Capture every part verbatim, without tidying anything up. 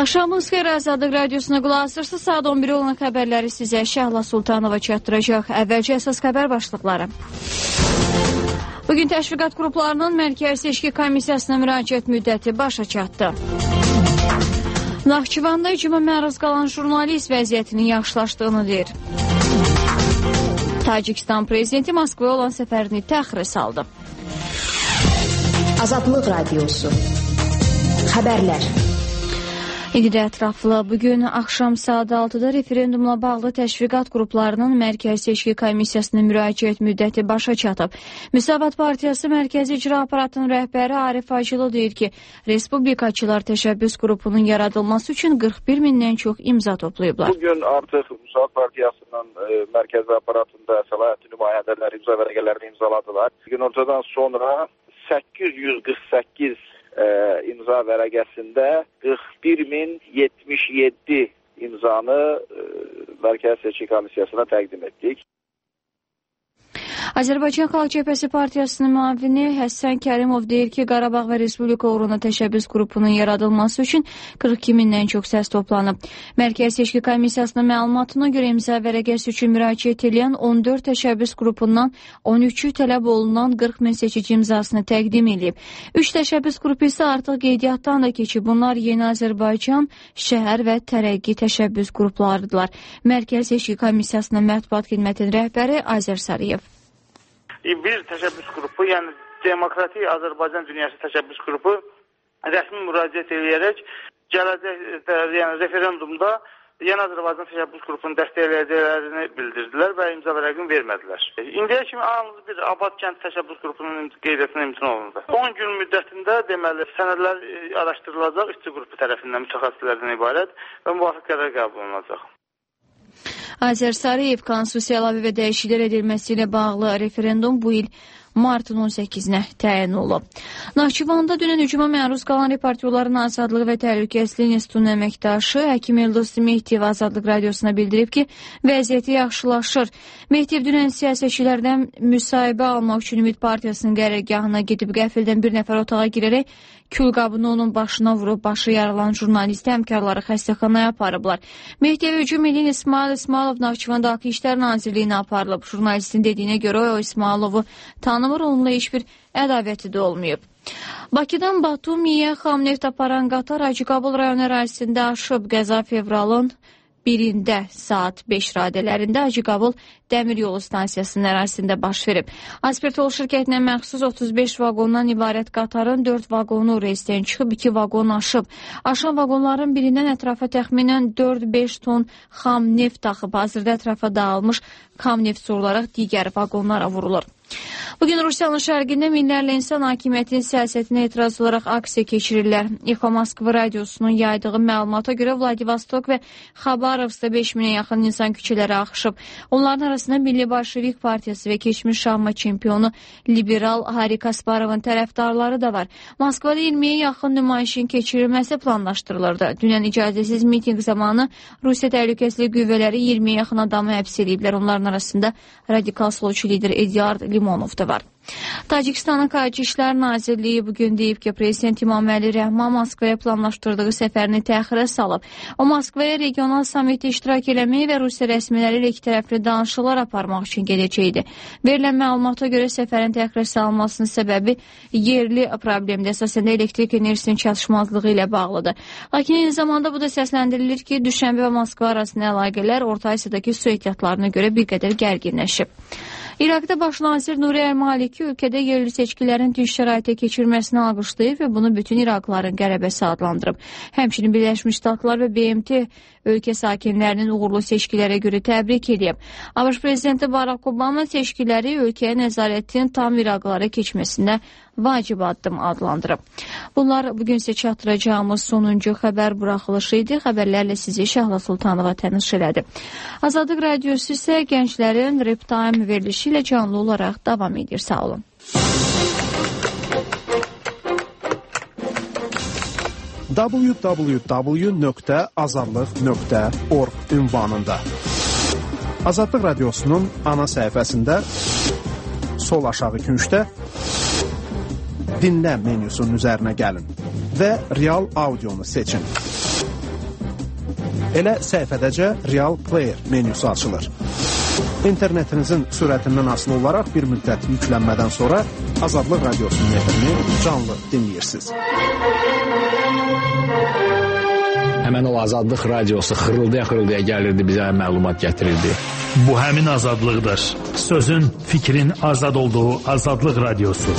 Axşamınız xeyir, Azadlıq Radiosuna qulaq asırsınız. Saat on bir olan xəbərləri sizə Şəhla Sultanova çatdıracaq. Əvvəlcə əsas xəbər başlıqları. Bugün təşviqat qruplarının Mərkəzi Seçki Komissiyasına müraciət müddəti başa çatdı. Naxçıvanda hücuma məruz qalan jurnalist vəziyyətinin yaxşılaşdığını deyir. Tacikistan prezidenti Moskvaya olan səfərini təxirə saldı. Azadlıq Radiosu. Xəbərlər. İndi də ətraflı bugün axşam saat altıda referendumla bağlı təşviqat qruplarının Mərkəzi Seçki Komissiyasına müraciət müddəti başa çatıb. Müsavat Partiyası Mərkəzi İcra Aparatının rəhbəri Arif Hacılı deyir ki, Respublikaçılar təşəbbüs qrupunun yaradılması üçün qırx bir mindən çox imza toplayıblar. Bugün artıq Müsavat Partiyasının e, Mərkəzi Aparatında səlahiyyətli nümayəndələr imza vərəqələrini imzaladılar. Günortadan sonra səkkiz yüz qırx səkkiz e, imza vərəqəsində qırx bir min yetmiş yeddi imzanı e, Mərkəzi Seçki Komissiyasına təqdim etdik. Azərbaycan Xalq Cəbhəsi Partiyasının müavini Həsən Kərimov deyir ki, Qarabağ və Respublika uğruna təşəbbüs qrupunun yaradılması üçün qırx iki mindən çox səs toplanıb. Mərkəzi Seçki Komissiyasının məlumatına görə imza vərəqəsi üçün müraciət edən on dörd təşəbbüs qrupundan on üçü tələb olunan qırx min seçici imzasını təqdim edib. üç təşəbbüs qrupu isə artıq qeydiyyatdan da keçib. Bunlar Yeni Azərbaycan, Şəhər və Tərəqqi təşəbbüs qruplarıdırlar. Mərkəzi Seçki Komissiyasının mətbuat xidmətinin rəhbəri Azər Sarıyev. Bir təşəbbüs qrupu, yəni Demokratik Azərbaycan Dünyası təşəbbüs qrupu rəsmi müraciət edərək gələcək yəni referendumda Yeni Azərbaycan təşəbbüs qrupunu dəstəkləyəcəklərini bildirdilər və imza vərəqini vermədilər. İndiyə kimi yalnız bir Abad kənd təşəbbüs qrupunun qeydiyyatına imtina olundu. on gün müddətində deməli sənədlər araşdırılacaq işçi qrupu tərəfindən mütəxəssislərdən ibarət və müvafiq qərar qəbul olunacaq. Azər Sarıyev konstitusiya əlavə və dəyişikliklər edilməsi ilə bağlı referendum bu il martın on səkkizinə təyin olub. Naxçıvanda dünən hücuma məruz qalan Reportyorların Azadlığı və Təhlükəsizlik İnstitutunun əməkdaşı Həkim Elduz Mehdiyev Azadlıq Radiosuna bildirib ki, vəziyyəti yaxşılaşır. Mehdiyev dünən siyasətçilərdən müsahibə almaq üçün Ümid Partiyasının qərargahına gedib qəfildən bir nəfər otağa girərək külqabını onun başına vurub, başı yaralan jurnalisti həmkarları xəstəxanaya aparıblar. Mehdiyev hücum edən İsmail İsmailov Naxçıvanda Daxili İşlər Nazirliyinə aparılıb. Jurnalistin dediyinə görə o İsmailovu tanımır, onunla heç bir ədavəti də olmayıb. Bakıdan Batumiyə xam neft aparan qatar Hacıqabul rayon ərazisində aşıb. Qəza fevralın birində saat beş radələrində Hacıqabul Dəmir yolu stansiyasının ərazisində baş verib. Aspertol şirkətinə məxsus otuz beş vaqondan ibarət qatarın dörd vaqonu reysdən çıxıb, iki vaqon aşıb. Aşan vaqonların birindən ətrafa təxminən dörd beş ton xam neft taxıb. Hazırda ətrafa dağılmış xam neft sorularaq digər vaqonlara vurulur. Bugün Rusiyanın şərqində minlərlə insan hakimiyyətin siyasətinə etiraz olaraq aksiya keçirirlər. İxo Moskva radiosunun yaydığı məlumata görə Vladivostok və Xabarovskda beş minə yaxın insan küçələrə axışıb. Onların arasında Milli Bolşevik Partiyası və keçmiş şahmat çempionu liberal Hari Kasparovun tərəfdarları da var. Moskvada iyirmiyə yaxın nümayişin keçirilməsi planlaşdırılırdı. Dünən icazəsiz miting zamanı Rusiya Təhlükəsizlik qüvvələri iyirmiyə yaxın adamı həbs ediblər. Onların arasında radikal solçu lider Eduard Limonov da var. Tacikistanın Xarici İşlər Nazirliyi bugün deyib ki, Prezident İmaməli Rəhman Moskvaya planlaşdırdığı səfərini təxirə salıb. O, Moskvaya regional samitdə iştirak eləməyi və Rusiya rəsmiləri ilə iki tərəfli danışıqlar aparmaq üçün gedəcəkdi. Verilən məlumata görə səfərin təxirə salınmasının səbəbi yerli problemdə, əsasən də elektrik enerjisinin çatışmazlığı ilə bağlıdır. Lakin eyni zamanda bu da səsləndirilir ki, Düşənbə və Moskva arasında əlaqələr Orta Asiyadakı su ehtiyatlarına görə bir qədər gərginləşib. İraqda baş nazir Nuri Əl-Maliki ölkədə yerli seçkilərin dinç şəraitə keçirməsini alqışlayıb və bunu bütün İraqlıların qələbəsi adlandırıb. Həmçinin Birləşmiş Ştatlar və B M T ölkə sakinlərinin uğurlu seçkilərə görə təbrik edib. ABŞ prezidenti Barack Obama seçkiləri ölkəyə nəzarətin tam İraqlılara keçməsində vacib addım adlandırıb. Bunlar bugün sizə çatdıracağımız sonuncu xəbər buraxılışı idi. Xəbərlərlə sizi Şəhla Sultanova təniş elədi. Azadlıq Radiosu isə gənclərin Rap Time verilişi ilə canlı olaraq davam edir. Sağ olun. w w w nöqtə azadlıq nöqtə org ünvanında Azadlıq Radiosunun ana səhifəsində sol aşağı küncdə dinlə menyusunun üzərinə gəlin və real audionu seçin. Elə səhifədəcə Real Player menyusu açılır. İnternetinizin sürətindən asılı olaraq bir müddət yüklənmədən sonra Azadlıq Radiosunun efrini canlı dinləyirsiniz. Həmən o Azadlıq Radiosu xırıldaya-xırıldaya gəlirdi, bizə məlumat gətirirdi. Bu həmin azadlıqdır. Sözün, fikrin azad olduğu Azadlıq Radiosu.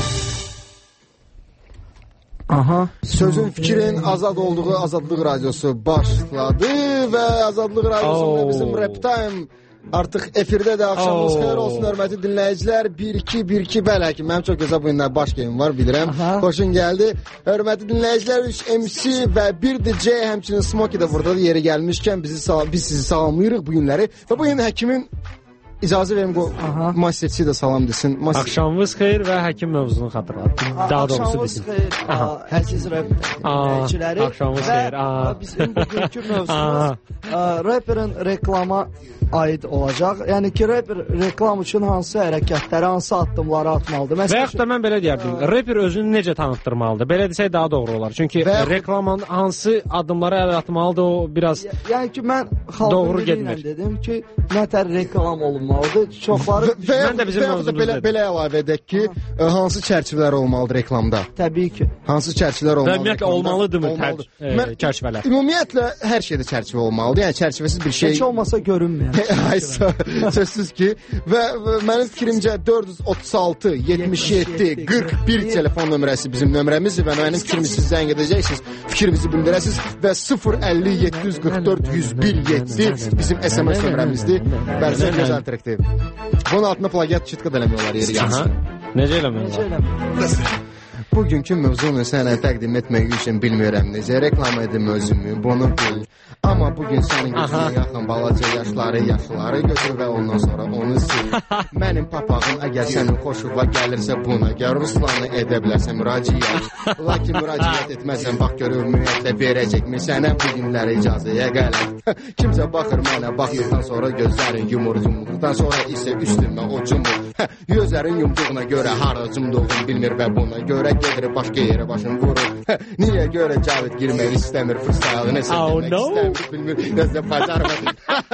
Aha. Sözün, fikrin azad olduğu Azadlıq Radiosu başladı və Azadlıq Radiosunda oh. bizim Rap Time artıq efirdə də axşamınız oh. xeyir olsun, hörmətli dinləyicilər. bir iki bir iki bəli ki, mənim çox gözəl bu günlər baş geyim var, bilirəm. Aha. Xoşun gəldi. Hörmətli dinləyicilər, üç M C və bir D J, həmçinin Smokey də burada yeri gəlmişkən bizi biz sizi salamlayırıq bu günləri. Və bu gün həkimin İcazə verim bu masterçi də salam desin. Master... Axşamınız xeyir və həkim mövzunu xatırlatdım. Daha doğrusu bizim. Axşamınız xeyir, əziz rap dinləyiciləri. Axşamınız xeyir. Və bizim bugünkü mövzumuz rapperin reklama aid olacaq. Yəni ki, rapper reklam üçün hansı hərəkətləri, hansı addımları atmalıdır? Və yaxud da mən belə deyərdim, rapper özünü necə tanıtdırmalıdır? Belə desək daha doğru olar. Çünki reklamın hansı addımları əl atmalıdır, o biraz yəni ki, mən xalqın ilə dedim ki, nətər reklam olunmalıdır? Çoxları mən də bizim mövzumuzda belə, belə əlavə edək ki, ə, hansı çərçivələr olmalıdır reklamda? Təbii ki. Hansı çərçivələr olmalıdır? Ümumiyyətlə olmalıdırmı e, çərçivələr? Ümumiyyətlə hər şeydə çərçivə olmalıdır. Yəni çərçivəsiz bir şey. Heç olmasa görünmür. Aysa sözsüz ki və, və mənim fikrimcə dörd yüz otuz altı yetmiş yeddi qırx bir telefon nömrəsi bizim nömrəmizdir və mənim fikrimi siz zəng edəcəksiniz, fikrinizi bildirəsiniz və sıfır əlli yeddi yüz qırx dörd yüz bir yeddi bizim S M S nömrəmizdir. Bəlkə gözəl trikdir. Bunun altına plagiat çitqə da eləmiyorlar yeri gəlsin. Necə eləmiyorlar? Bugünkü mövzunu sənə təqdim etmək üçün bilmirəm necə reklam edim özümü, bunu bil. Amma bugün sənin gözünə yaxın balaca yaşları, yaşları götür və ondan sonra onu sil. Mənim papağım əgər sənin xoşuna gəlirsə buna gəl, Ruslanı edə bilərsən müraciət. Lakin müraciət etməsən, bax gör ümumiyyətlə verəcəkmi sənə bu günlər icazəyə qələm. Kimsə baxır mənə, baxdıqdan sonra gözlərin yumur, yumurduqdan sonra isə üstümə o cumur. Gözlərin yumduğuna görə hara cumduğunu bilmir və buna görə gedir başqa yerə başını vurur. Niyə görə Cavid girmək istəmir, freestyle nəsə demək istəmir. Bilmir, nəsə bacarmadı.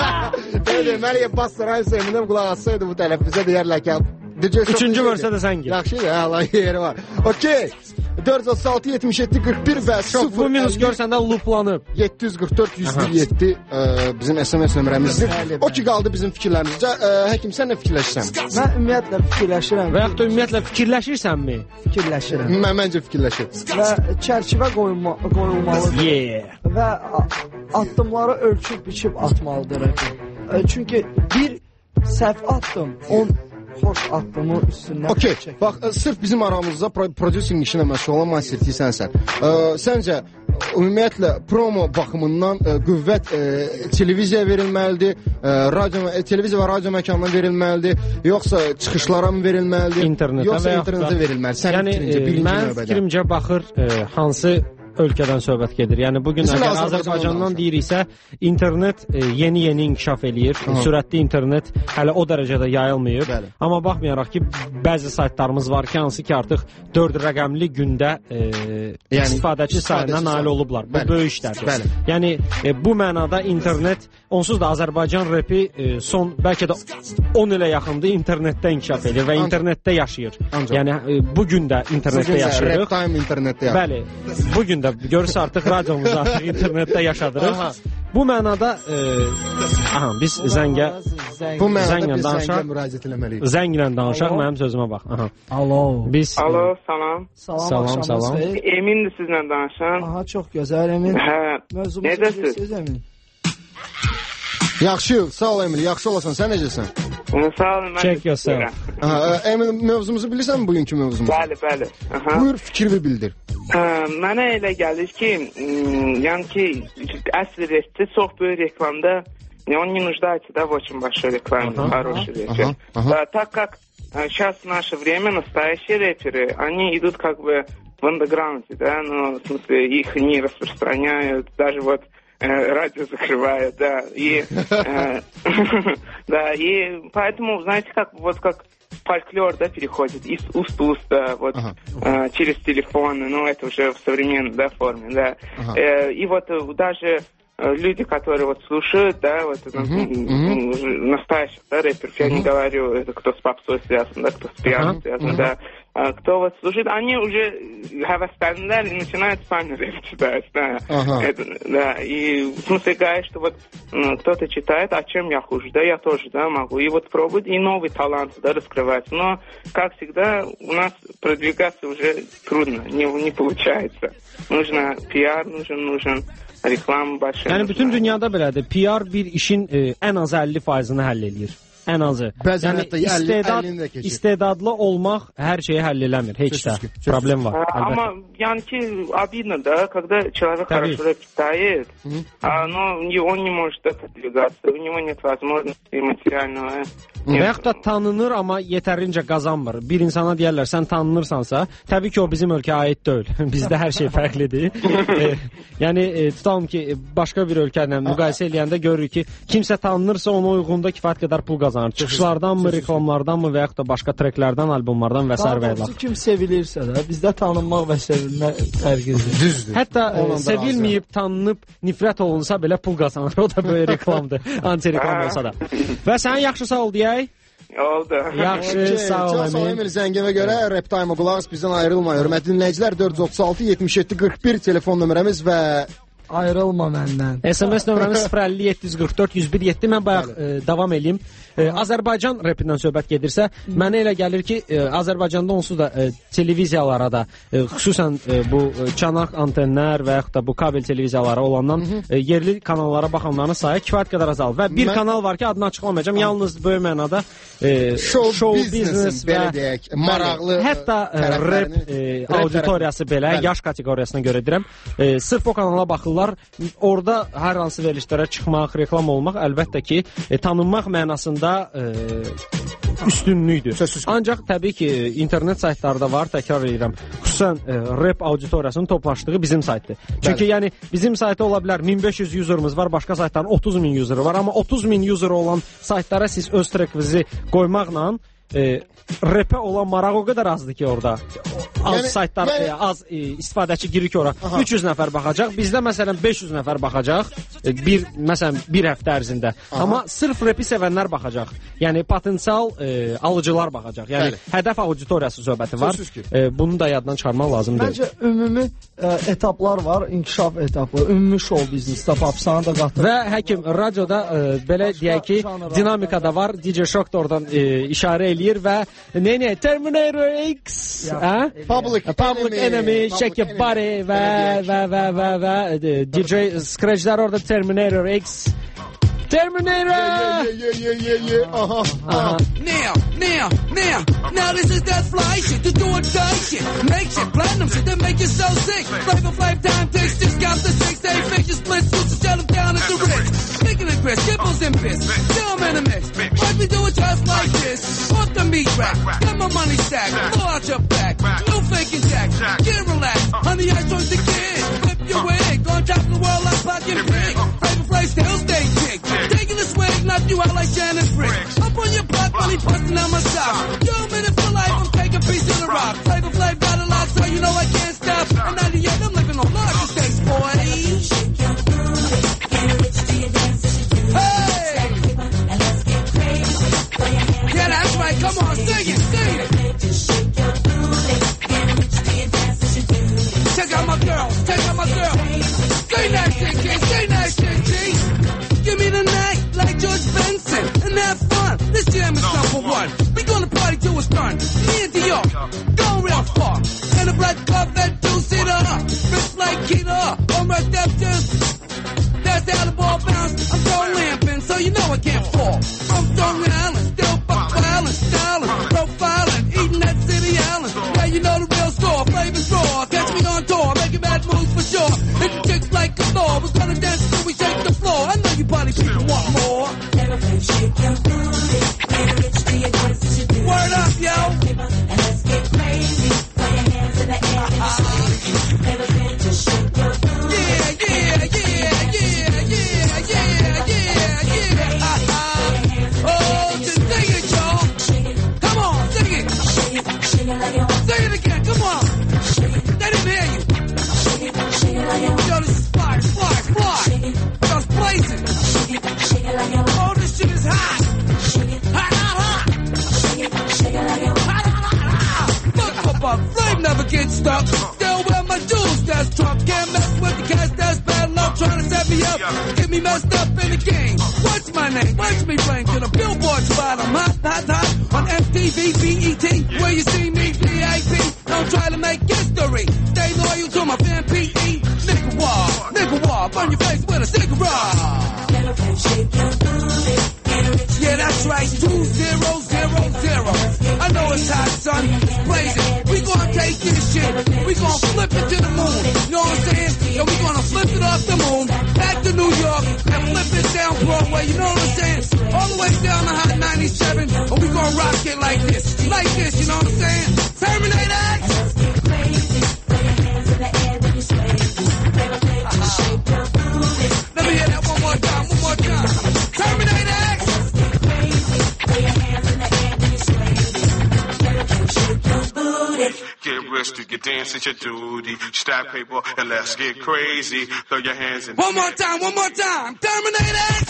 Deməli, bastıran seminim qulaq assaydı bu tələffüzə deyərlər ki, üçüncü versə də sən gir. Yaxşıdır, Allah yeri var. Okey. dörd yüz otuz altı yetmiş yeddi qırx bir və sıfır. Bu minus görsən də looplanıb. yeddi yüz qırx dörd yüz bir yeddi bizim S M S nömrəmizdir. O ki qaldı bizim fikirlərimizcə. Həkim, sən nə fikirləşirsən? Mən ümumiyyətlə fikirləşirəm. Və yaxud da ümumiyyətlə fikirləşirsənmi? Fikirləşirəm. Mən məncə fikirləşir. Və çərçivə qoyulma, qoyulmalıdır. Yeah. Və addımları ölçüb biçib atmalıdır. Çünki bir səhv addım on xoş addımı üstündən okay. çəkir. Bax, sırf bizim aramızda prodüsing işinə məşğul olan masterti sənsən. Səncə, ümumiyyətlə, promo baxımından ə, qüvvət ə, televiziyaya verilməlidir, ə, radio, televiziya və radio məkanına verilməlidir, yoxsa çıxışlara mı verilməlidir, internetə yoxsa internetə verilməlidir? Sənin yəni, fikrincə, birinci mən növbədə. fikrimcə baxır ə, hansı ölkədən söhbət gedir. Yəni bugün Bizim əgər Azərbaycandan deyiriksə, internet yeni-yeni inkişaf eləyir. Aha. Sürətli internet hələ o dərəcədə yayılmayıb. Bəli. Amma baxmayaraq ki, bəzi saytlarımız var ki, hansı ki artıq dörd rəqəmli gündə e, yəni, istifadəçi sayına nail olublar. Bu Bəli. böyük işlərdir. Bəli. Yəni e, bu mənada internet onsuz da Azərbaycan rapi e, son bəlkə də on ilə yaxındır internetdə inkişaf edir və Ancaq. internetdə yaşayır. Ancaq. Yəni e, bu gün də internetdə yaşayırıq. Rap time internetdə yaşayır. Bəli. Bu gün görürsə artıq radiomuzu artıq internetdə yaşadırıq. Aha. Bu mənada e, aha, biz zəngə bu mənada zənglə biz danışaq, zəngə müraciət eləməliyik. Zənglə danışaq, mənim sözümə bax. Aha. Alo. Biz Alo, salam. Salam, salam. salam. Emindir sizlə danışan. Aha, çox gözəl Emin. Hə. Necəsiz Emin? Yaxşı, sağ ol Emil, yaxşı olasan. Sən necəsən? Sağ olun. Check yourself. Aha, Emil, mövzumuzu bilirsən bugünkü mövzumuzu? Bəli, bəli. Aha. Buyur, fikrini bildir. Hə, mənə elə gəlir ki, yəni ki, əsl resti çox böyük reklamda, он не нуждается, да, в очень большой рекламе, ага, хорошей речи. Ага, ага. А, так как а, сейчас в наше время настоящие рэперы, они идут как бы в андеграунде, да, ну, в смысле, их не распространяют, даже вот э, радио закрывают, да, и, э, да, и поэтому, знаете, как, вот как фольклор, да, переходит из уст в уст, да, вот, ага. э, через телефоны, ну, это уже в современной, да, форме, да, ага. э, и вот даже люди, которые вот слушают, да, вот uh-huh. uh-huh. настоящих, да, рэперов, я uh-huh. не говорю, это кто с попсой связан, да, кто с пианом uh-huh. связан, uh-huh. да, а, кто вот слушает, они уже хавастандали и начинают сами рэп читать, да, uh-huh. это, да, и в смысле говорит, что вот ну, кто-то читает, а чем я хуже, да, я тоже, да, могу, и вот пробовать, и новый талант, да, раскрывать, но, как всегда, у нас продвигаться уже трудно, не, не получается, нужно пиар, нужен, нужен reklam başlayır. Yəni bütün dünyada belədir. P R bir işin e, ən az əlli faizini həll eləyir. Ən azı. Bəzən yəni hətta istedad, əlli, əlli istedadlı olmaq hər şeyi həll eləmir. Heç də problem var. А, Amma yəni ki, обидно, да, когда человек хорошо рэп читает, а, но он не может продвигаться, у него нет возможности материального. Və yaxud da tanınır, amma yetərincə qazanmır. Bir insana deyərlər, sən tanınırsansa, təbii ki, o bizim ölkəyə aid deyil. Bizdə hər şey fərqlidir. e, yəni, e, tutalım ki, başqa bir ölkələ müqayisə eləyəndə görürük ki, kimsə tanınırsa, ona uyğunda kifayət qədər pul qazanır. Çıxışlardanmı, reklamlardanmı və yaxud da başqa treklərdən, albomlardan və s. və ilə. Kim sevilirsə də, bizdə tanınmaq və sevilmək fərqidir. Düzdür. Hətta e, sevilməyib, tanınıb, nifrət olunsa belə pul qazanır. O da böyle reklamdır. Anti-reklam olsa da. Və sənin yaxşı sağ ol deyək. Oldu. Yaxşı, okay, sağ ol. Çox sağ ol Emil, zəngəmə görə Rap Time-a qulaq as, bizdən ayrılma. Hörmətli dinləyicilər, dörd yüz otuz altı yetmiş yeddi qırx bir telefon nömrəmiz və ayrılma məndən. S M S nömrəmiz sıfır əlli yeddi yüz qırx dörd yüz bir yeddi. Mən bayaq e, davam eləyim. E, Azərbaycan repindən söhbət gedirsə, mənə elə gəlir ki, e, Azərbaycanda onsuz da e, televiziyalara da, e, xüsusən e, bu e, çanaq antenlər və yaxud da bu kabel televiziyalara olandan e, yerli kanallara baxanların sayı kifayət qədər azalır. Və bir Mən... kanal var ki, adını açıqlamayacağam. Yalnız böyük mənada e, show, show business və deyək, maraqlı hətta e, rap e, auditoriyası belə, bəli. Yaş kateqoriyasına görə deyirəm. E, sırf o kanala baxırlar. Orada hər hansı verilişlərə çıxmaq, reklam olmaq əlbəttə ki, e, tanınmaq mənasında da e, üstünlükdür. Ancaq təbii ki, internet saytlarda var, təkrar edirəm. Xüsusən e, rap auditoriyasının toplaşdığı bizim saytdır. Çünki yəni bizim saytda ola bilər min beş yüz user'ımız var, başqa saytların otuz min user'ı var, amma otuz min user olan saytlara siz öz trackinizi qoymaqla e, rapə olan maraq o qədər azdır ki, orada az yəni, saytlar, yəni... E, az e, istifadəçi girir ki, ora Aha. üç yüz nəfər baxacaq. Bizdə məsələn beş yüz nəfər baxacaq. E, bir məsələn bir həftə ərzində. Aha. Amma sırf rapi sevənlər baxacaq. Yəni potensial e, alıcılar baxacaq. Yəni Bəli. Hədəf auditoriyası söhbəti var. E, bunu da yaddan çıxarmaq lazımdır. Məncə ümumi e, etaplar var, inkişaf etapı, ümumi show biznesdə papsana da qatılır. Və həkim radioda e, belə Başqa deyək ki, dinamika da var. D J Shock da oradan e, işarə eləyir və nə nə Terminator X, hə? Public, Public Enemy, enemy Shake Your Body və və və və və D J Scratch'lər orada Terminator X. Terminator! Yeah, yeah, yeah, yeah, yeah, yeah. Uh-huh, uh-huh. Now, now, now, now this is that fly shit, the do or die shit. Make shit, platinum shit, that make you so sick. Flavor Flav time takes, just got the six, they fake your split suits and shut them down at the wrist. Picking the grits, kibbles and bits, show them in a mix. Why we do it just like this? Off the meat rack, get my money stacked, blow out your back, no faking jack, get relaxed. Honey, I joined the kid, flip your wig, on top of the world like pocket pig. Flavor Flav still stay kick. Taking the swag, knock you out like Shannon Frick. Up on your block while he busting out my sock. Yo, minute for life, I'm taking a piece of the rock. Flavor Flav got a lot, so you know I can't stop. And ninety-eight, I'm living on larger stakes, boy. Shake your booty, get rich to your dance as you do. Hey! And let's get crazy. Put your hands yeah, that's right, come on, sing it, sing it. Just shake your booty, get rich to your dance as you do. Check out my girl, check out my girl. Say that shit, kid, say that shit, G. Give me the night like George Benson and have fun. This jam is number one. We gonna party till it's done. Me and Dior, going real far. And a black Corvette two-seater, rich like Keita. On my depth just, that's how the ball bounce. I'm so lamping, so you know I can't fall. I'm Stone Island, still fuck violent, styling, profiling, eating that city island. Yeah, you know the real score, flavors raw. Catch me on tour, making bad moves for sure. Hit the chicks like a door. We're gonna dance till we shake the floor. I know you party people want more. Never play, shake your booty. Get rich to your dance as you do. Word up, yo. And let's get crazy. Put your hands in the air and scream. Never play, just shake your booty. Yeah, yeah, yeah, yeah, yeah, yeah, yeah, yeah, yeah. Uh-huh. Oh, get stuck. Still wear my jewels that's drunk. Can't mess with the cats that's bad luck. Trying to set me up, get me messed up in the game. What's my name? Watch me blank to the billboard spot. I'm hot, hot, hot on M T V, B E T. Where you see me, V I P. Don't try to make history. Stay loyal to my fan, P E. Nigga war, nigga war. Burn your face with a cigarette. Yeah, that's right. Two zero zero zero. I know it's hot, son. It's blazing. We gonna take this shit. We gonna flip it to the moon. You know what I'm saying? Yeah, we gonna flip it off the moon, back to New York, and flip it down Broadway. You know what I'm saying? All the way down to Hot ninety-seven, and we gonna rock it like this, like this. You know what I'm saying? Terminator X. Let me hear that one more time, one more time. Terminator X. Get risky, get dancing your duty. Stack paper and let's get crazy. Throw your hands in. One more time, one more time. Terminator X.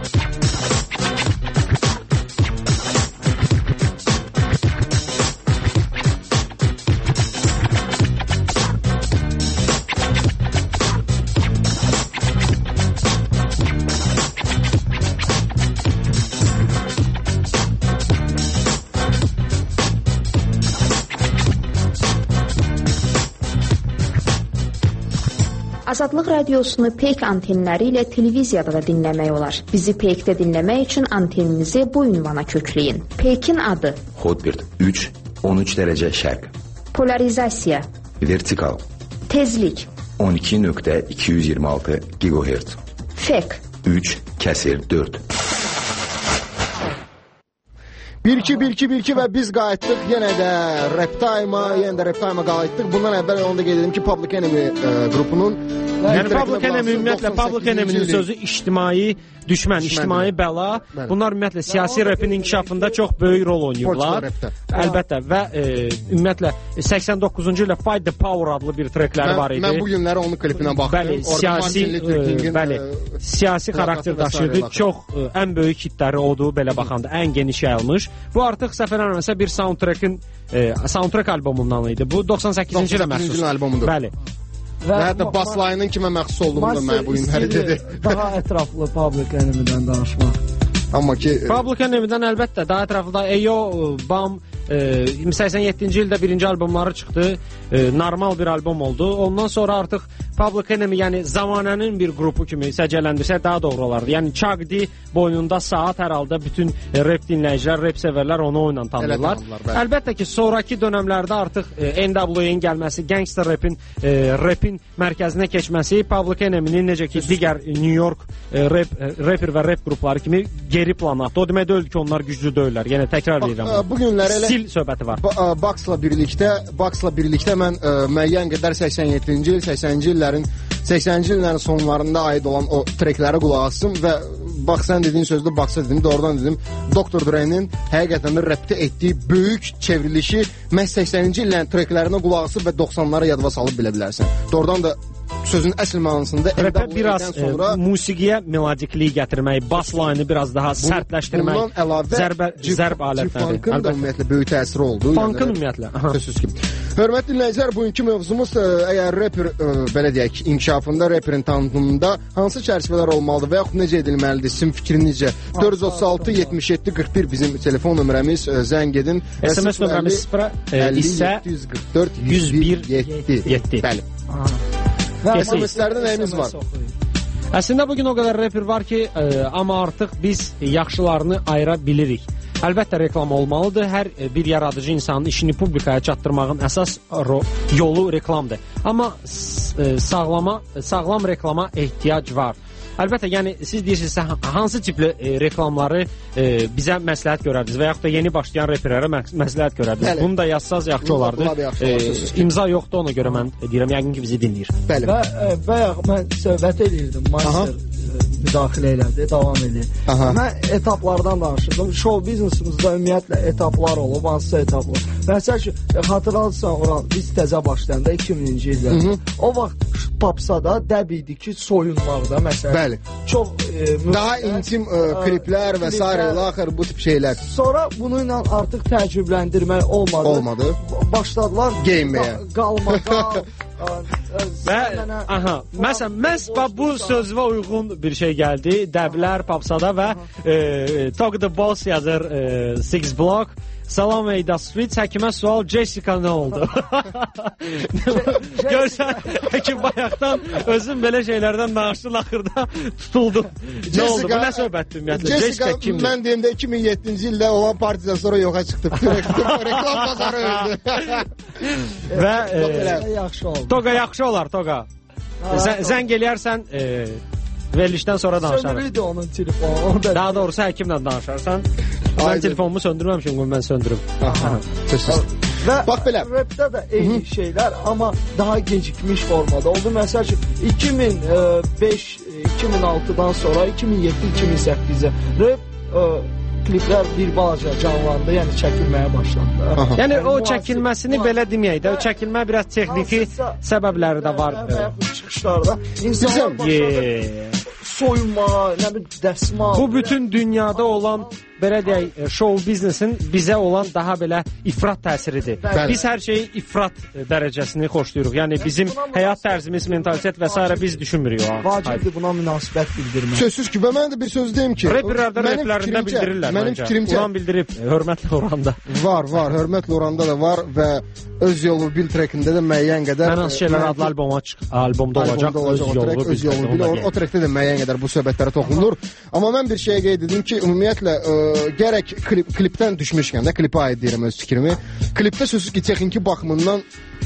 Azadlıq radiosunu Peyk antenləri ilə televiziyada da dinləmək olar. Bizi Peykdə dinləmək üçün anteninizi bu ünvana kökləyin. Peykin adı: Hotbird üç on üç dərəcə şərq. Polarizasiya: Vertikal. Tezlik: on iki nöqtə iki yüz iyirmi altı gigahertz. Fek: üç kəsir dörd. bir iki bir iki bir iki və biz qayıtdıq yenə də Rap Time-a, yenə də Rap Time-a qayıtdıq. Bundan əvvəl onu da qeyd edim ki, Public Enemy e, qrupunun yəni Public Enemy ümumiyyətlə Public Enemy-nin sözü ictimai düşmən, ictimai bəla. Bunlar ümumiyyətlə siyasi rapin inkişafında çox böyük rol oynayıblar. Əlbəttə və e, ümumiyyətlə səksən doqquzuncu ildə Fight the Power adlı bir trekləri var idi. Mən bu günləri onun klipinə baxdım. Bəli, siyasi e, bəli, siyasi xarakter daşıyırdı. Çox e, ən böyük hitləri odur belə baxanda, ən geniş yayılmış. Bu artıq səfər eləməsə bir soundtrackin e, soundtrack albomundan idi. Bu doxsan səkkizinci ilə məxsus. albomudur. Bəli. Və hətta bass line-ın kimə məxsus olduğunu da mənə bu gün hər dedi. Daha ətraflı Public Enemy-dən danışmaq. Amma ki Public Enemy-dən əlbəttə daha ətraflı E Y O, Bam e, səksən yeddinci ildə birinci albomları çıxdı. E, normal bir albom oldu. Ondan sonra artıq Public Enemy, yəni zamanənin bir qrupu kimi səciyyələndirsə daha doğru olardı. Yəni Chagdi boynunda saat hər halda bütün rap dinləyicilər, rap sevərlər onu oyla tanıyırlar. Əlbəttə ki, sonraki dövrlərdə artıq e, N W A-nin gəlməsi, gangster rapin, e, rapin mərkəzinə keçməsi, Public Enemy-nin necə ki digər New York e, rap, e, rapper və rap qrupları kimi geri plana atdı. O demək deyil ki, onlar güclü deyirlər. Yəni təkrar edirəm. Bu günlər elə stil söhbəti var. Boxla birlikdə, Boxla birlikdə mən ə, müəyyən qədər səksən yeddinci il, səksəninci illərin səksəninci illərin sonlarında aid olan o treklərə qulaq assım və bax sən dediyin sözdə Box'a dedim, doğrudan dedim. doktor Dre-nin həqiqətən də rapdə etdiyi böyük çevrilişi məhz səksəninci illərin treklərinə qulaq asıb və doxsanları yadıma salıb bilə bilərsən. Doğrudan da sözün əsl mənasında rapə biraz sonra e, musiqiyə melodikliyi gətirmək, bass line-ı biraz daha bu, sərtləşdirmək, bundan əlavə zərbə, zərb alətləri. Funkın da ümumiyyətlə böyük təsiri oldu. Funkın ümumiyyətlə. Sözsüz ki. Hörmətli dinləyicilər, bugünkü mövzumuz ə, əgər rapper, ə, belə deyək, inkişafında, rapperin tanıtımında hansı çərçivələr olmalıdır və yaxud necə edilməlidir? Sizin fikrinizcə dörd yüz otuz altı yetmiş yeddi qırx bir bizim telefon nömrəmiz, ə, zəng edin. S M S nömrəmiz sıfır isə yüz qırx dörd yüz bir yeddi. Bəli. Və S M S-lərdə nəyimiz var? Əslində bugün o qədər rapper var ki, ə, amma artıq biz yaxşılarını ayıra bilirik. Əlbəttə reklam olmalıdır. Hər bir yaradıcı insanın işini publikaya çatdırmağın əsas yolu reklamdır. Amma sağlama, sağlam reklama ehtiyac var. Əlbəttə, yəni siz deyirsinizsə hansı tipli e, reklamları e, bizə məsləhət görərdiniz və yaxud da yeni başlayan reperlərə məsləhət görərdiniz. Bəli. Bunu da yazsaz yaxşı olardı. Yaxşı e, imza yoxdur, ona görə mən deyirəm, yəqin ki bizi dinləyir. Bəli. Və e, bayaq mən söhbət edirdim Master müdaxilə elədi, davam edir. Aha. Mən etaplardan danışırdım. Show biznesimizdə ümumiyyətlə etaplar olub, hansısa etaplar. Məsəl üçün, xatırladırsan, Orhan, biz təzə başlayanda iki minci ildə. Hı -hı. O vaxt Papsada dəb idi ki, soyunmaqda, məsələn. Bəli. Çox e, daha intim e, kliplər və s. laxır bu tip şeylər. Sonra bununla artıq təəccübləndirmək olmadı. Olmadı. Başladılar geyinməyə. Qalmağa. Və aha, məsələn, məhz bu sözvə uyğun bir şey gəldi. Dəblər Papsada və e, Talk the Boss yazır e, Six Block. Salam Eyda Street, həkimə sual, Jessica nə oldu? Görsən, həkim bayaqdan özün belə şeylərdən danışdı, laxırda tutuldu. Nə oldu? Bu nə söhbətdir ümumiyyətlə? Jessica kimdir? Mən deyim də iki min yeddinci ildə olan partiyadan sonra yoxa çıxdı. Reklam bazarı öldü. Və yaxşı oldu. Toga yaxşı olar, Toga. Zəng eləyərsən, verilişdən sonra danışarıq. Söndürüydü onun telefonu. Daha doğrusu həkimlə danışarsan. Mən telefonumu söndürməmişim, mən söndürüm. Və bax belə, rapdə də eyni şeylər, amma daha gecikmiş formada oldu. Məsəl üçün, iki min beş iki min altıdan sonra iki min yeddi iki min səkkizə rap kliplər bir balaca canlandı, yəni çəkilməyə başladı. Yəni o çəkilməsini belə deməyək də, o çəkilmə biraz texniki səbəbləri də var. Çıxışlarda insanlar soyunmağa, nə bir dəsmal. Bu bütün dünyada olan belə deyək, show biznesin bizə olan daha belə ifrat təsiridir. Bəli. Biz hər şeyi ifrat dərəcəsini xoşlayırıq. Yəni bizim həyat tərzimiz, mentalitet və s. biz düşünmürük. Vacibdir buna münasibət bildirmək. Sözsüz ki, və mən də bir söz deyim ki, reperlərdə replərində bildirirlər. Mənim fikrimcə Ulan bildirib, hörmətli oranda. Var, var, hörmətli oranda da var və öz yolu bil trekində də müəyyən qədər Mən hansı şeylər adlı alboma çıx, albomda olacaq, öz yolu bil. Öz yolu bil. O trekdə də müəyyən qədər bu söhbətlərə toxunulur. Amma mən bir şeyə qeyd edim ki, ümumiyyətlə gərək klip, klipdən düşmüşkən də, klipə aid deyirəm öz fikrimi. Klipdə sözsüz ki, texniki baxımından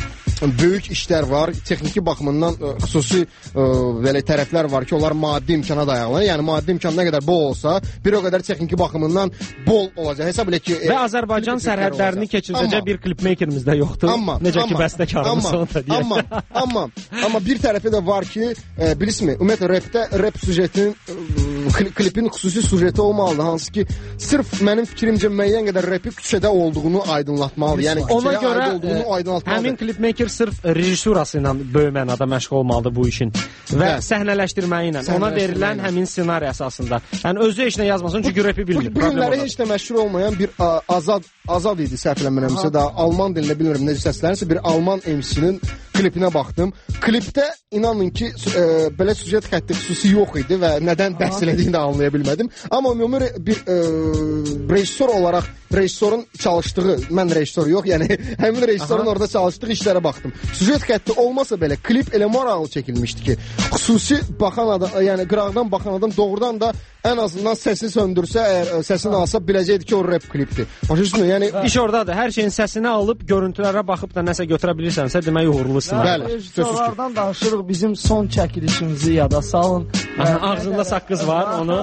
böyük işlər var. Texniki baxımından ə, xüsusi ə, belə tərəflər var ki, onlar maddi imkana dayanır. Yəni maddi imkan nə qədər bol olsa, bir o qədər texniki baxımından bol olacaq. Hesab elə ki, və Azərbaycan sərhədlərini keçirdəcək bir klipmeykerimiz də yoxdur. Amma, necə ki, bəstəkarımız sonunda deyək. Amma, amma, amma bir tərəfi də var ki, e, bilirsiniz, ümumiyyətlə rapdə rap sujetinin e, klipin xüsusi sujeti olmalıdır, hansı ki, sırf mənim fikrimcə müəyyən qədər rapi küçədə olduğunu aydınlatmalıdır. Yəni ona görə olduğunu aydınlatmalıdır. Həmin klipmeyker sırf rejissurası ilə böyük mənada məşğul olmalıdır bu işin və hə. səhnələşdirməyi ilə, ona verilən həmin ssenari əsasında. Yəni özü heç nə yazmasın, çünki rapi bilmir. Bu günləri heç də məşhur olmayan bir a, azad azad idi, səhv eləmirəmsə, daha alman dilində bilmirəm necə səslənirsə, bir alman M C-nin klipinə baxdım. Klipdə inanın ki, e, belə sujet xətti xüsusi yox idi və nədən bəhs elədiyini də anlaya bilmədim. Amma ümumi bir e, rejissor olaraq rejissorun çalışdığı, mən rejissor yox, yəni həmin rejissorun orada çalışdığı işlərə baxdım. Sujet xətti olmasa belə klip elə maraqlı çəkilmişdi ki, xüsusi baxan adam, yəni qıraqdan baxan adam doğrudan da ən azından səsini söndürsə, əgər səsini alsa biləcəkdi ki, o rap klipdir. Başa düşdün? Yəni iş ordadır. Hər şeyin səsini alıb görüntülərə baxıb da nəsə götürə bilirsənsə, demək uğurlusun. Bəli. Rejissorlardan danışırıq, bizim son çəkilişimizi yada salın. Ağzında saqqız var, onu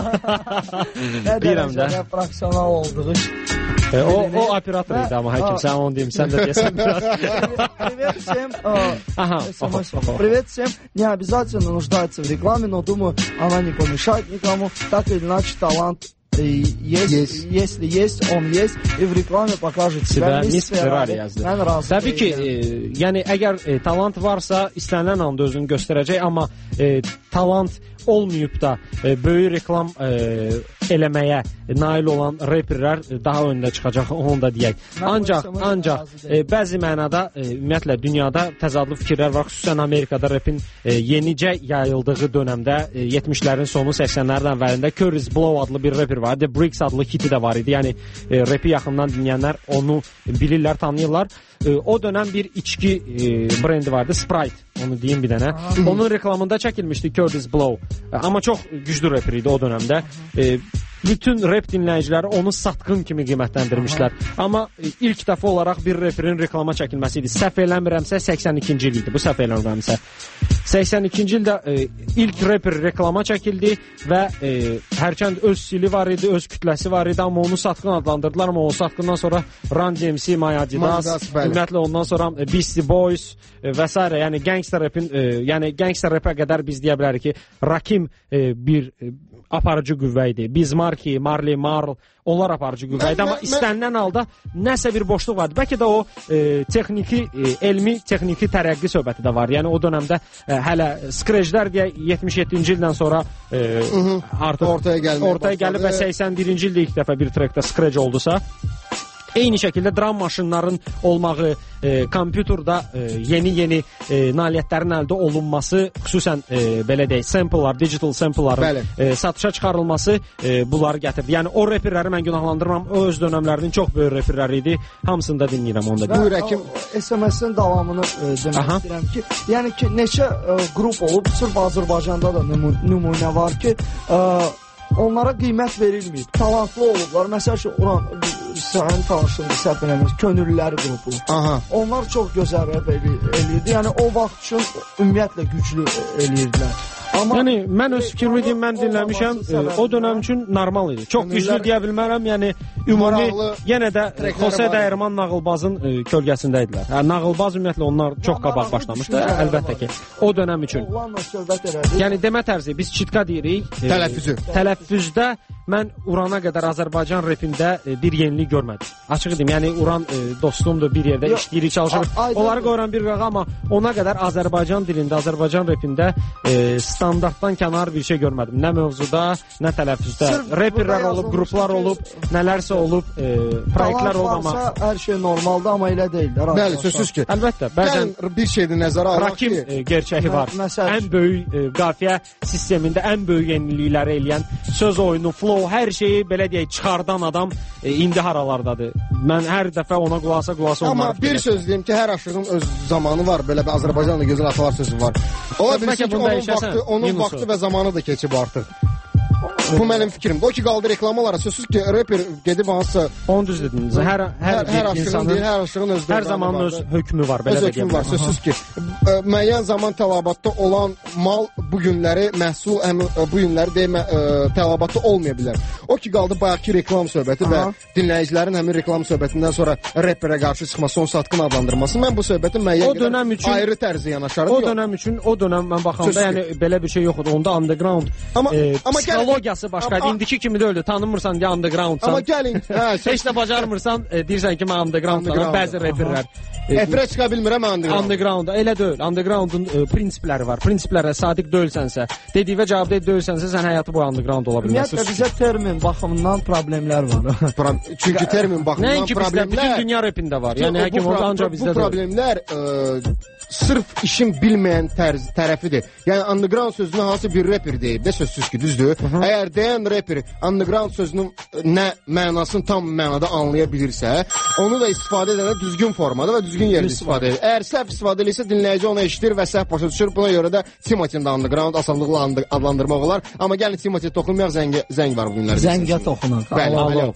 bilirəm də. Professional olduğu. E, o, o operator idi, amma həkim, sən onu deyim, sən də deyəsən biraz. Привет всем. Привет всем. Не обязательно нуждается в рекламе, но думаю, она не помешает никому. Так или иначе, талант есть, есть. Если есть, он есть, и в реklame покажет себя. Miss Ferrari yazdı. Təbii ki, e, yəni əgər e, talant varsa, istənilən anda özünü göstərəcək, amma e, talant olmayıb da e, böyük reklam e, eləməyə nail olan reperlər daha öndə çıxacaq, onu da deyək. Ancaq, ancaq e, bəzi mənada e, ümumiyyətlə dünyada təzadlı fikirlər var, xüsusən Amerikada rapin e, yenicə yayıldığı dönəmdə e, yetmişlərin sonu, səksənlərin əvvəlində Curtis Blow adlı bir reper var. The Bricks adlı hiti də var idi. Yəni e, rapi yaxından dinləyənlər onu bilirlər, tanıyırlar. E, o dönəm bir içki e, brendi vardı, Sprite. Onu deyim bir dənə. Onun reklamında çəkilmişdi Curtis Blow. E, amma çox güclü reper idi o dönəmdə. E, bütün rap dinləyiciləri onu satqın kimi qiymətləndirmişlər. Amma ilk dəfə olaraq bir reperin reklama çəkilməsi idi. Səhv eləmirəmsə səksən ikinci il idi. Bu səhv eləmirəmsə. səksən ikinci ildə e, ilk reper reklama çəkildi və e, hərçənd öz stili var idi, öz kütləsi var idi, amma onu satqın adlandırdılar, amma o satqından sonra Run D M C, My Adidas, ümumiyyətlə ondan sonra e, Beastie Boys e, və s. yəni gangster rapin, e, yəni gangster rapə qədər biz deyə bilərik ki, Rakim e, bir e, aparıcı qüvvə idi. Biz Marki, Marley Marl, onlar aparıcı qüvvə idi, amma istənilən halda nəsə bir boşluq vardı. Bəlkə də o e, texniki, e, elmi texniki tərəqqi söhbəti də var. Yəni o dönəmdə e, hələ Scratchlər deyə yetmiş yeddinci ildən sonra e, Hı -hı. artıq ortaya, ortaya gəlib və səksən birinci ildə ilk dəfə bir trekdə Scratch oldusa, eyni şəkildə dram maşınların olmağı, e, kompüterdə e, yeni-yeni e, nailiyyətlərin əldə olunması, xüsusən e, belə deyək, samplelar, digital sampleların e, satışa çıxarılması e, bunları gətirdi. Yəni o reperləri mən günahlandırmam, o öz dönəmlərinin çox böyük reperləri idi. Hamısını da dinləyirəm onda. Buyur Həkim. S M S-in davamını e, demək Aha. istəyirəm ki, yəni ki, neçə e, qrup olub, sırf Azərbaycanda da nümunə var ki, e, onlara qiymət verilməyib. Talantlı olublar. Məsəl üçün, Uran, sənin tanışdığın səhv eləmir, Könüllülər qrupu. Aha. Onlar çox gözəl rəb eləyirdi. Yəni o vaxt üçün ümumiyyətlə güclü eləyirdilər. Amma yəni mən öz fikrimi deyim, mən dinləmişəm, e, o dönəm üçün normal idi. Çox güclü deyə bilmərəm, yəni ümumi yenə də Xosey Dəyirman Nağılbazın e, kölgəsində idilər. Yəni Nağılbaz ümumiyyətlə onlar çox qabaq başlamışdı, əlbəttə ki, o dönəm üçün. Yəni demə tərzi biz çitka deyirik. E, Tələffüzü. Tələffüzdə mən Urana qədər Azərbaycan repində e, bir yenilik görmədim. Açıq deyim, yəni Uran e, dostumdur, bir yerdə işləyirik, çalışırıq. Onları qoyuram bir qaqa, amma ona qədər Azərbaycan dilində, Azərbaycan repində e, standartdan kənar bir şey görmədim. Nə mövzuda, nə tələffüzdə. Reperlər olub, qruplar olub, nələrsə olub, e, proyektlər olub, amma hər şey normaldır, amma elə deyildir. Bəli, sözsüz ki. Əlbəttə, bəzən bir şeydə nəzərə alaq ki, Rakim e, gerçəyi var. Məsəl... Ən böyük e, qafiyə sistemində ən böyük yenilikləri eləyən, söz oyunu, flow, hər şeyi belə deyək çıxardan adam e, indi haralardadır. Mən hər dəfə ona qulasa qulasa onları. Amma bir söz deyim ki, hər aşığın öz zamanı var. Belə bir Azərbaycanlı gözəl atalar sözü var. Ola bilsin ki, onun vaxtı, onun vaxtı və zamanı da keçib artıq. Bu mənim fikrim. O ki qaldı reklamalara, sözsüz ki, rapper gedib hansısa... Onu düz dediniz. Hər, hər, hər aşığın deyil, hər aşığın öz hər zamanın öz hökmü var. Belə öz hökmü var. Sözsüz ki, ə, müəyyən zaman tələbatda olan mal bu günləri məhsul, həm, bu günləri deyimə, ə, tələbatda olmaya bilər. O ki qaldı bayaqki reklam söhbəti Aha. və dinləyicilərin həmin reklam söhbətindən sonra rapperə qarşı çıxması, onu satqın adlandırması. Mən bu söhbəti müəyyən qədər üçün, ayrı tərzə yanaşarım. O dönəm üçün, o dönəm mən baxanda, yəni belə bir şey yoxdur. Onda underground amma, e, amma psixologiyası başqa. Amma, indiki kimi də öyle. Tanınmırsan deyə undergroundsan. Amma gəlin. Hə, heç də bacarmırsan, e, deyirsən ki, mən undergroundsan. Bəzi rapperlər. Efirə çıxa bilmirəm underground. Underground. Elə deyil. Undergroundun e, prinsipləri var. Prinsiplərə sadiq deyilsənsə, dediyinə cavab deyilsənsə, sən həyatı boyu underground ola bilməzsən. Ümumiyyətlə bizə termin baxımından problemlər var. Çünki termin baxımından problemlər... Bütün dünya rapində var. Yəni, həkim oldu ancaq bizdə deyil. Bu problemlər ə, sırf işin bilməyən tərz, tərəfidir. Yəni, underground sözünü hansı bir rapper deyib də sözsüz ki, düzdür. Hı -hı. Əgər deyən rapper underground sözünün nə mənasını tam mənada anlaya bilirsə, onu da istifadə edəndə düzgün formada və düzgün yerdə istifadə edir. Əgər səhv istifadə edirsə, dinləyici onu eşidir və səhv başa düşür. Buna görə də Timothy'nin də underground asanlıqla adlandırmaq olar. Amma gəlin Timothy'yə toxunmayaq, zəng, zəng var bu günlərdə. Zəngə toxunaq. Bəli, alo, alo.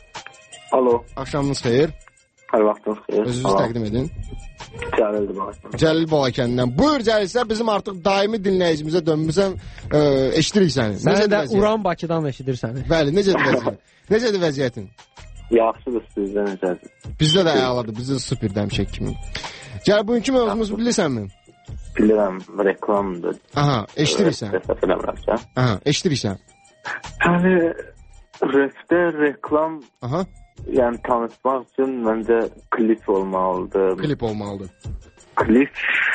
Alo. Axşamınız xeyir. Hər vaxtınız xeyir. Özünüzü təqdim edin. Cəlil Balakəndən. Cəlil Balakəndən. Buyur Cəlil, sən bizim artıq daimi dinləyicimizə dönmüsən, e, eşidirik səni. Sən də Uran Bakıdan eşidirsən. Bəli, necədir vəziyyət? Necədir vəziyyətin? Yaxşıdır, sizdə necədir? Bizdə də əladır, bizdə super dəmşək kimi. Cəlil, bugünkü mövzumuz bilirsənmi? Bilirəm, reklamdır. Aha, eşidirik sən. Aha, eşidirik sən. Yəni, rəfdə reklam... Aha. Yəni tanıtmaq üçün məncə klip olmalıdır. Klip olmalıdır. Klip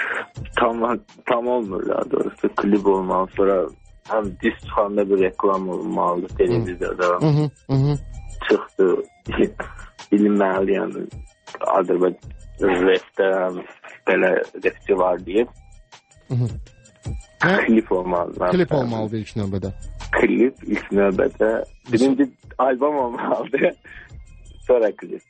tam tam olmur daha doğrusu. Klip olmalı, sonra həm disk çıxanda bir reklam olmalıdır televiziyada. Hı hı, hı hı. Çıxdı. Bilinməli yəni Azərbaycan rəfdə belə rəfçi var deyib. Hı hı. Klip olmalıdır. Klip olmalıdır ilk növbədə. Klip ilk növbədə. Birinci albom olmalıdır. Sonra klip.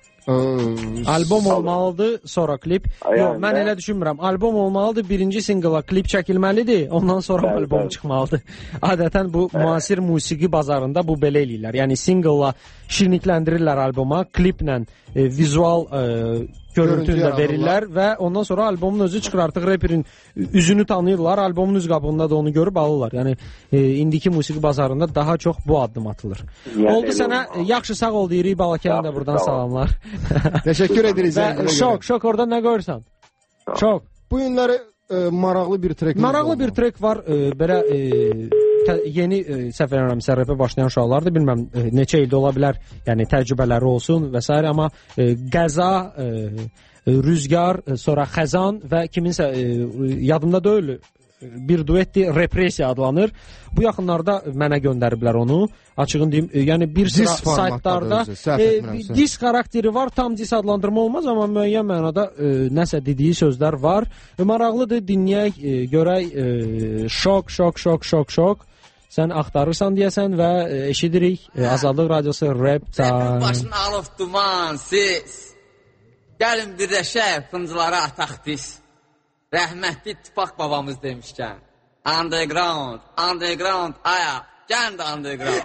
Albom olmalıdır, sonra klip. Yox, mən elə düşünmürəm. Albom olmalıdır, birinci singla klip çəkilməlidir, ondan sonra bəl, albom bəl. çıxmalıdır. Adətən bu bəl. müasir musiqi bazarında bu belə eləyirlər. Yəni singlla şirnikləndirirlər alboma, kliplə e, vizual e, görüntünü də verirlər və ondan sonra albomun özü çıxır. Artıq reperin üzünü tanıyırlar, albomun üz qabığında da onu görüb alırlar. Yəni e, indiki musiqi bazarında daha çox bu addım atılır. Yəni, oldu sənə olmaz. Yaxşı sağ ol deyirik Balakənin də buradan salamlar. Təşəkkür edirik. Və şok, şok orada nə görürsən? Şok. Bu günləri e, maraqlı bir trek. Maraqlı bir trek var. E, belə e, tə, yeni e, səfər eləmirəmsə rəpə başlayan uşaqlardır. Bilməm e, neçə ildə ola bilər. Yəni təcrübələri olsun və s. amma e, qəza, e, rüzgar, e, sonra xəzan və kiminsə e, yadımda deyil bir duetdir, Repressiya adlanır. Bu yaxınlarda mənə göndəriblər onu. Açığın deyim, e, yəni bir sıra saytlarda e, dis xarakteri var, tam dis adlandırma olmaz, amma müəyyən mənada e, nəsə dediyi sözlər var. E, maraqlıdır, dinləyək, e, görək, e, şok, şok, şok, şok, şok. Sən axtarırsan deyəsən və e, eşidirik. E, Azadlıq Radiosu Rap Time. Başını alıb duman, siz. Gəlin birləşək, fıncılara ataq dis. Rəhmətli Tupac babamız demişkən. Underground, underground, aya, gəlin də underground.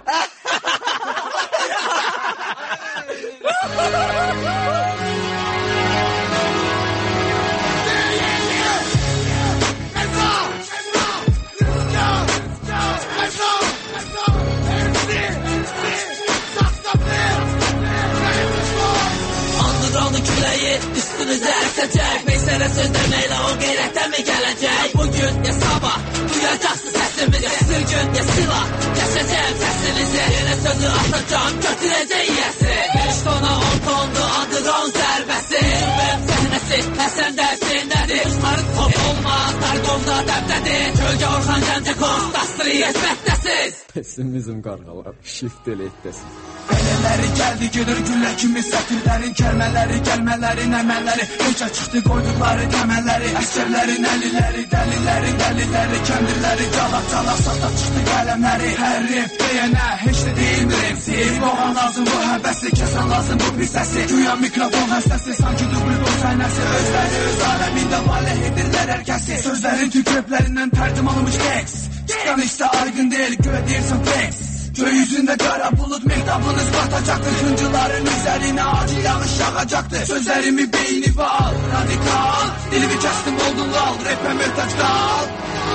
Underground'un küləyi üstünüzə əsəcək. Meysərə söz deməklə o qeyrətdən mi gələcək? Bugün ya sabah duyacaqsın səsimizi. Sır gün ya silah kəsəcəm səsinizi. Yenə sözü atacam götürəcək yiyəsi. beş tona on tondu underground zərbəsi. Web səhnəsi Həsən dərsindədir. Marıq top olmaz Targovda dəbdədir. Kölgə Orxan Gəncəkov dastırı yetməkdəsiz. Pessimizm qarğalar shift eləkdəsiz. Elələri gəldi gedir güllər kimi sətirlərin kəlmələri, gəlmələrin əməlləri. Necə çıxdı qoyduqları təməlləri. Əsərlərin əliləri, dəlilərin dəliləri. Kəndirləri calaq-calaq sata çıxdı qələmləri. Hər rep deyənə heç də deyilmir emsi. Boğan lazım bu həvəsi, kəsən lazım bu bir səsi. Güya mikrofon həstəsi, sanki dublikon səhnəsi. Özləri öz aləmində valeh edirlər hər kəsi. Sözlərin tük replərindən tərcüm alınmış tekst. Çıxan isə aydın deyil, göyə deyirsən flex. Gökyüzündə qara bulud mehtabınız batacaqdır. Hıncıların üzərinə acı yağış yağacaqdır. Sözlərimi beynivə al, radikal. Dilimi kəstim oldun lal, rapə möhtac qal.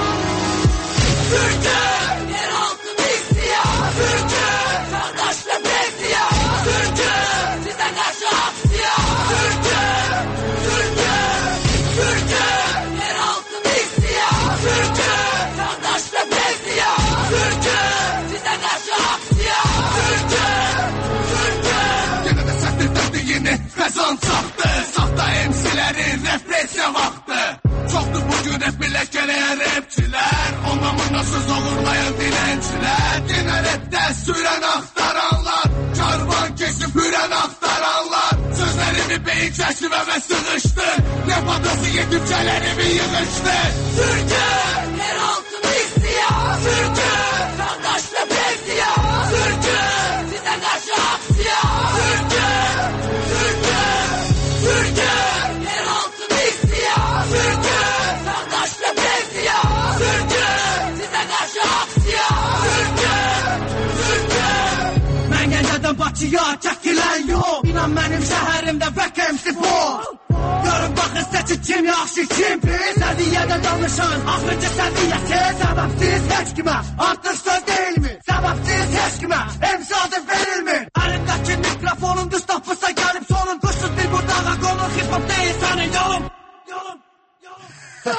Türkçe, yeraltı missiya. Türkçe, qardaş repressiya. Türkçe, sizə qarşı aksiya. Türkçe, Türkçe, Türkçe, yeraltı missiya. Türkçe, qardaş repressiya. Türkçe, sizə qarşı aksiya. Türkçe, Türkçe. Yenə də səhtirdirdi yeni fəzan çaxdı. Sahta M C'lərin repressiya vaxtı. Çoxdur bugün rap biləkələyə rapçilər. Onlamına söz uğurlayan dilənçilər. Yenə rapdə sürən axtaranlar. Karvan kesib hürən axtaranlar. Sözlərimi beyin çəkivəmə sığışdı. Rap adası yetibcələrimi yığışdı. Türkçe, yeraltı missiya. Türkçe, qardaş repressiya. Türkçe, sizə qarşı aksiya. Türkçe, Türkçe, Türkçe, yeraltı missiya. Türkçe, qardaş repressiya. Türkçe, sizə qarşı aksiya. Türkçe, Türkçe. Mən Gəncədən Bakıya çəkilən yol. İnan mənim şəhərimdə vəkəmsi bol. Görün baxın seçin kim yaxşı kim pis. Səviyyədə danışan axırıncı səviyyəsi. Səbəbsiz heç kimə artıq söz deyilmi? Səbəbsiz heç kimə emsi adı verilmir. Əlimdəki mikrofonun düz tapırsa gəlib sonun. Quşsuz bir burdağa qonur hip-hop deyil sənin yolun. Yolun, yolun.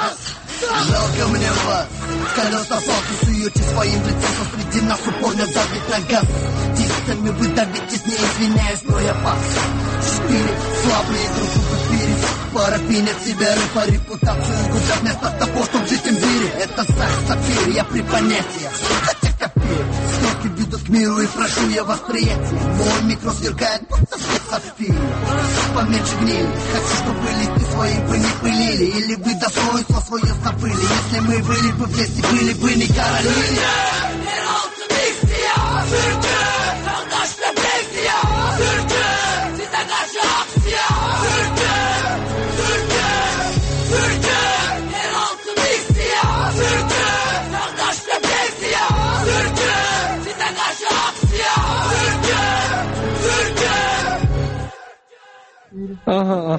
Жалко мне вас, колеса палки суете своим лицом посреди нас упорно забит на газ. Дистами вы давитесь, не извиняюсь, но я пас. Четыре слабые друг друга перец. Пара пинет себя по репутацию губят вместо того, чтобы жить в мире. Это сахсапир, я при понятиях. Хотя копир, строки ведут к миру и прошу я восприятия. Мой микро сверкает, будто свет сапфира. Поменьше гнили, хочу, чтобы листы свои вы не пылили. Или вы достоинство свое забыли. Если мы были бы вместе, были бы не короли. Yeraltı missiya. Türkçe, qardaş repressiya. Türkçe, sizə qarşı aksiya. Türkçe, Türkçe, Türkçe, yeraltı missiya. Türkçe, qardaş repressiya. Türkçe, sizə qarşı aksiya. Türkçe, Türkçe. Aha.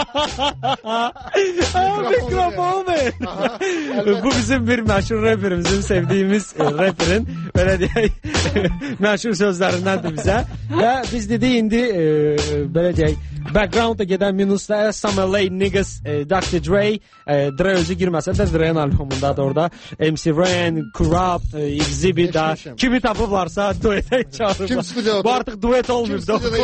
Mikrofon ver. Bu bizim bir məşhur reperimizin, sevdiyimiz reperin belə deyək məşhur sözlərindəndir bizə. Və biz dedik indi e, belə deyək backgroundda gedən minusda Some L A Niggas, e, doktor Dre, e, Dre özü girməsə də Dre'nin albümündadır orada. M C Ren, Corrupt, e, Exhibit da kimi tapıblarsa duetə çağırırlar. Bu artıq duet olmur.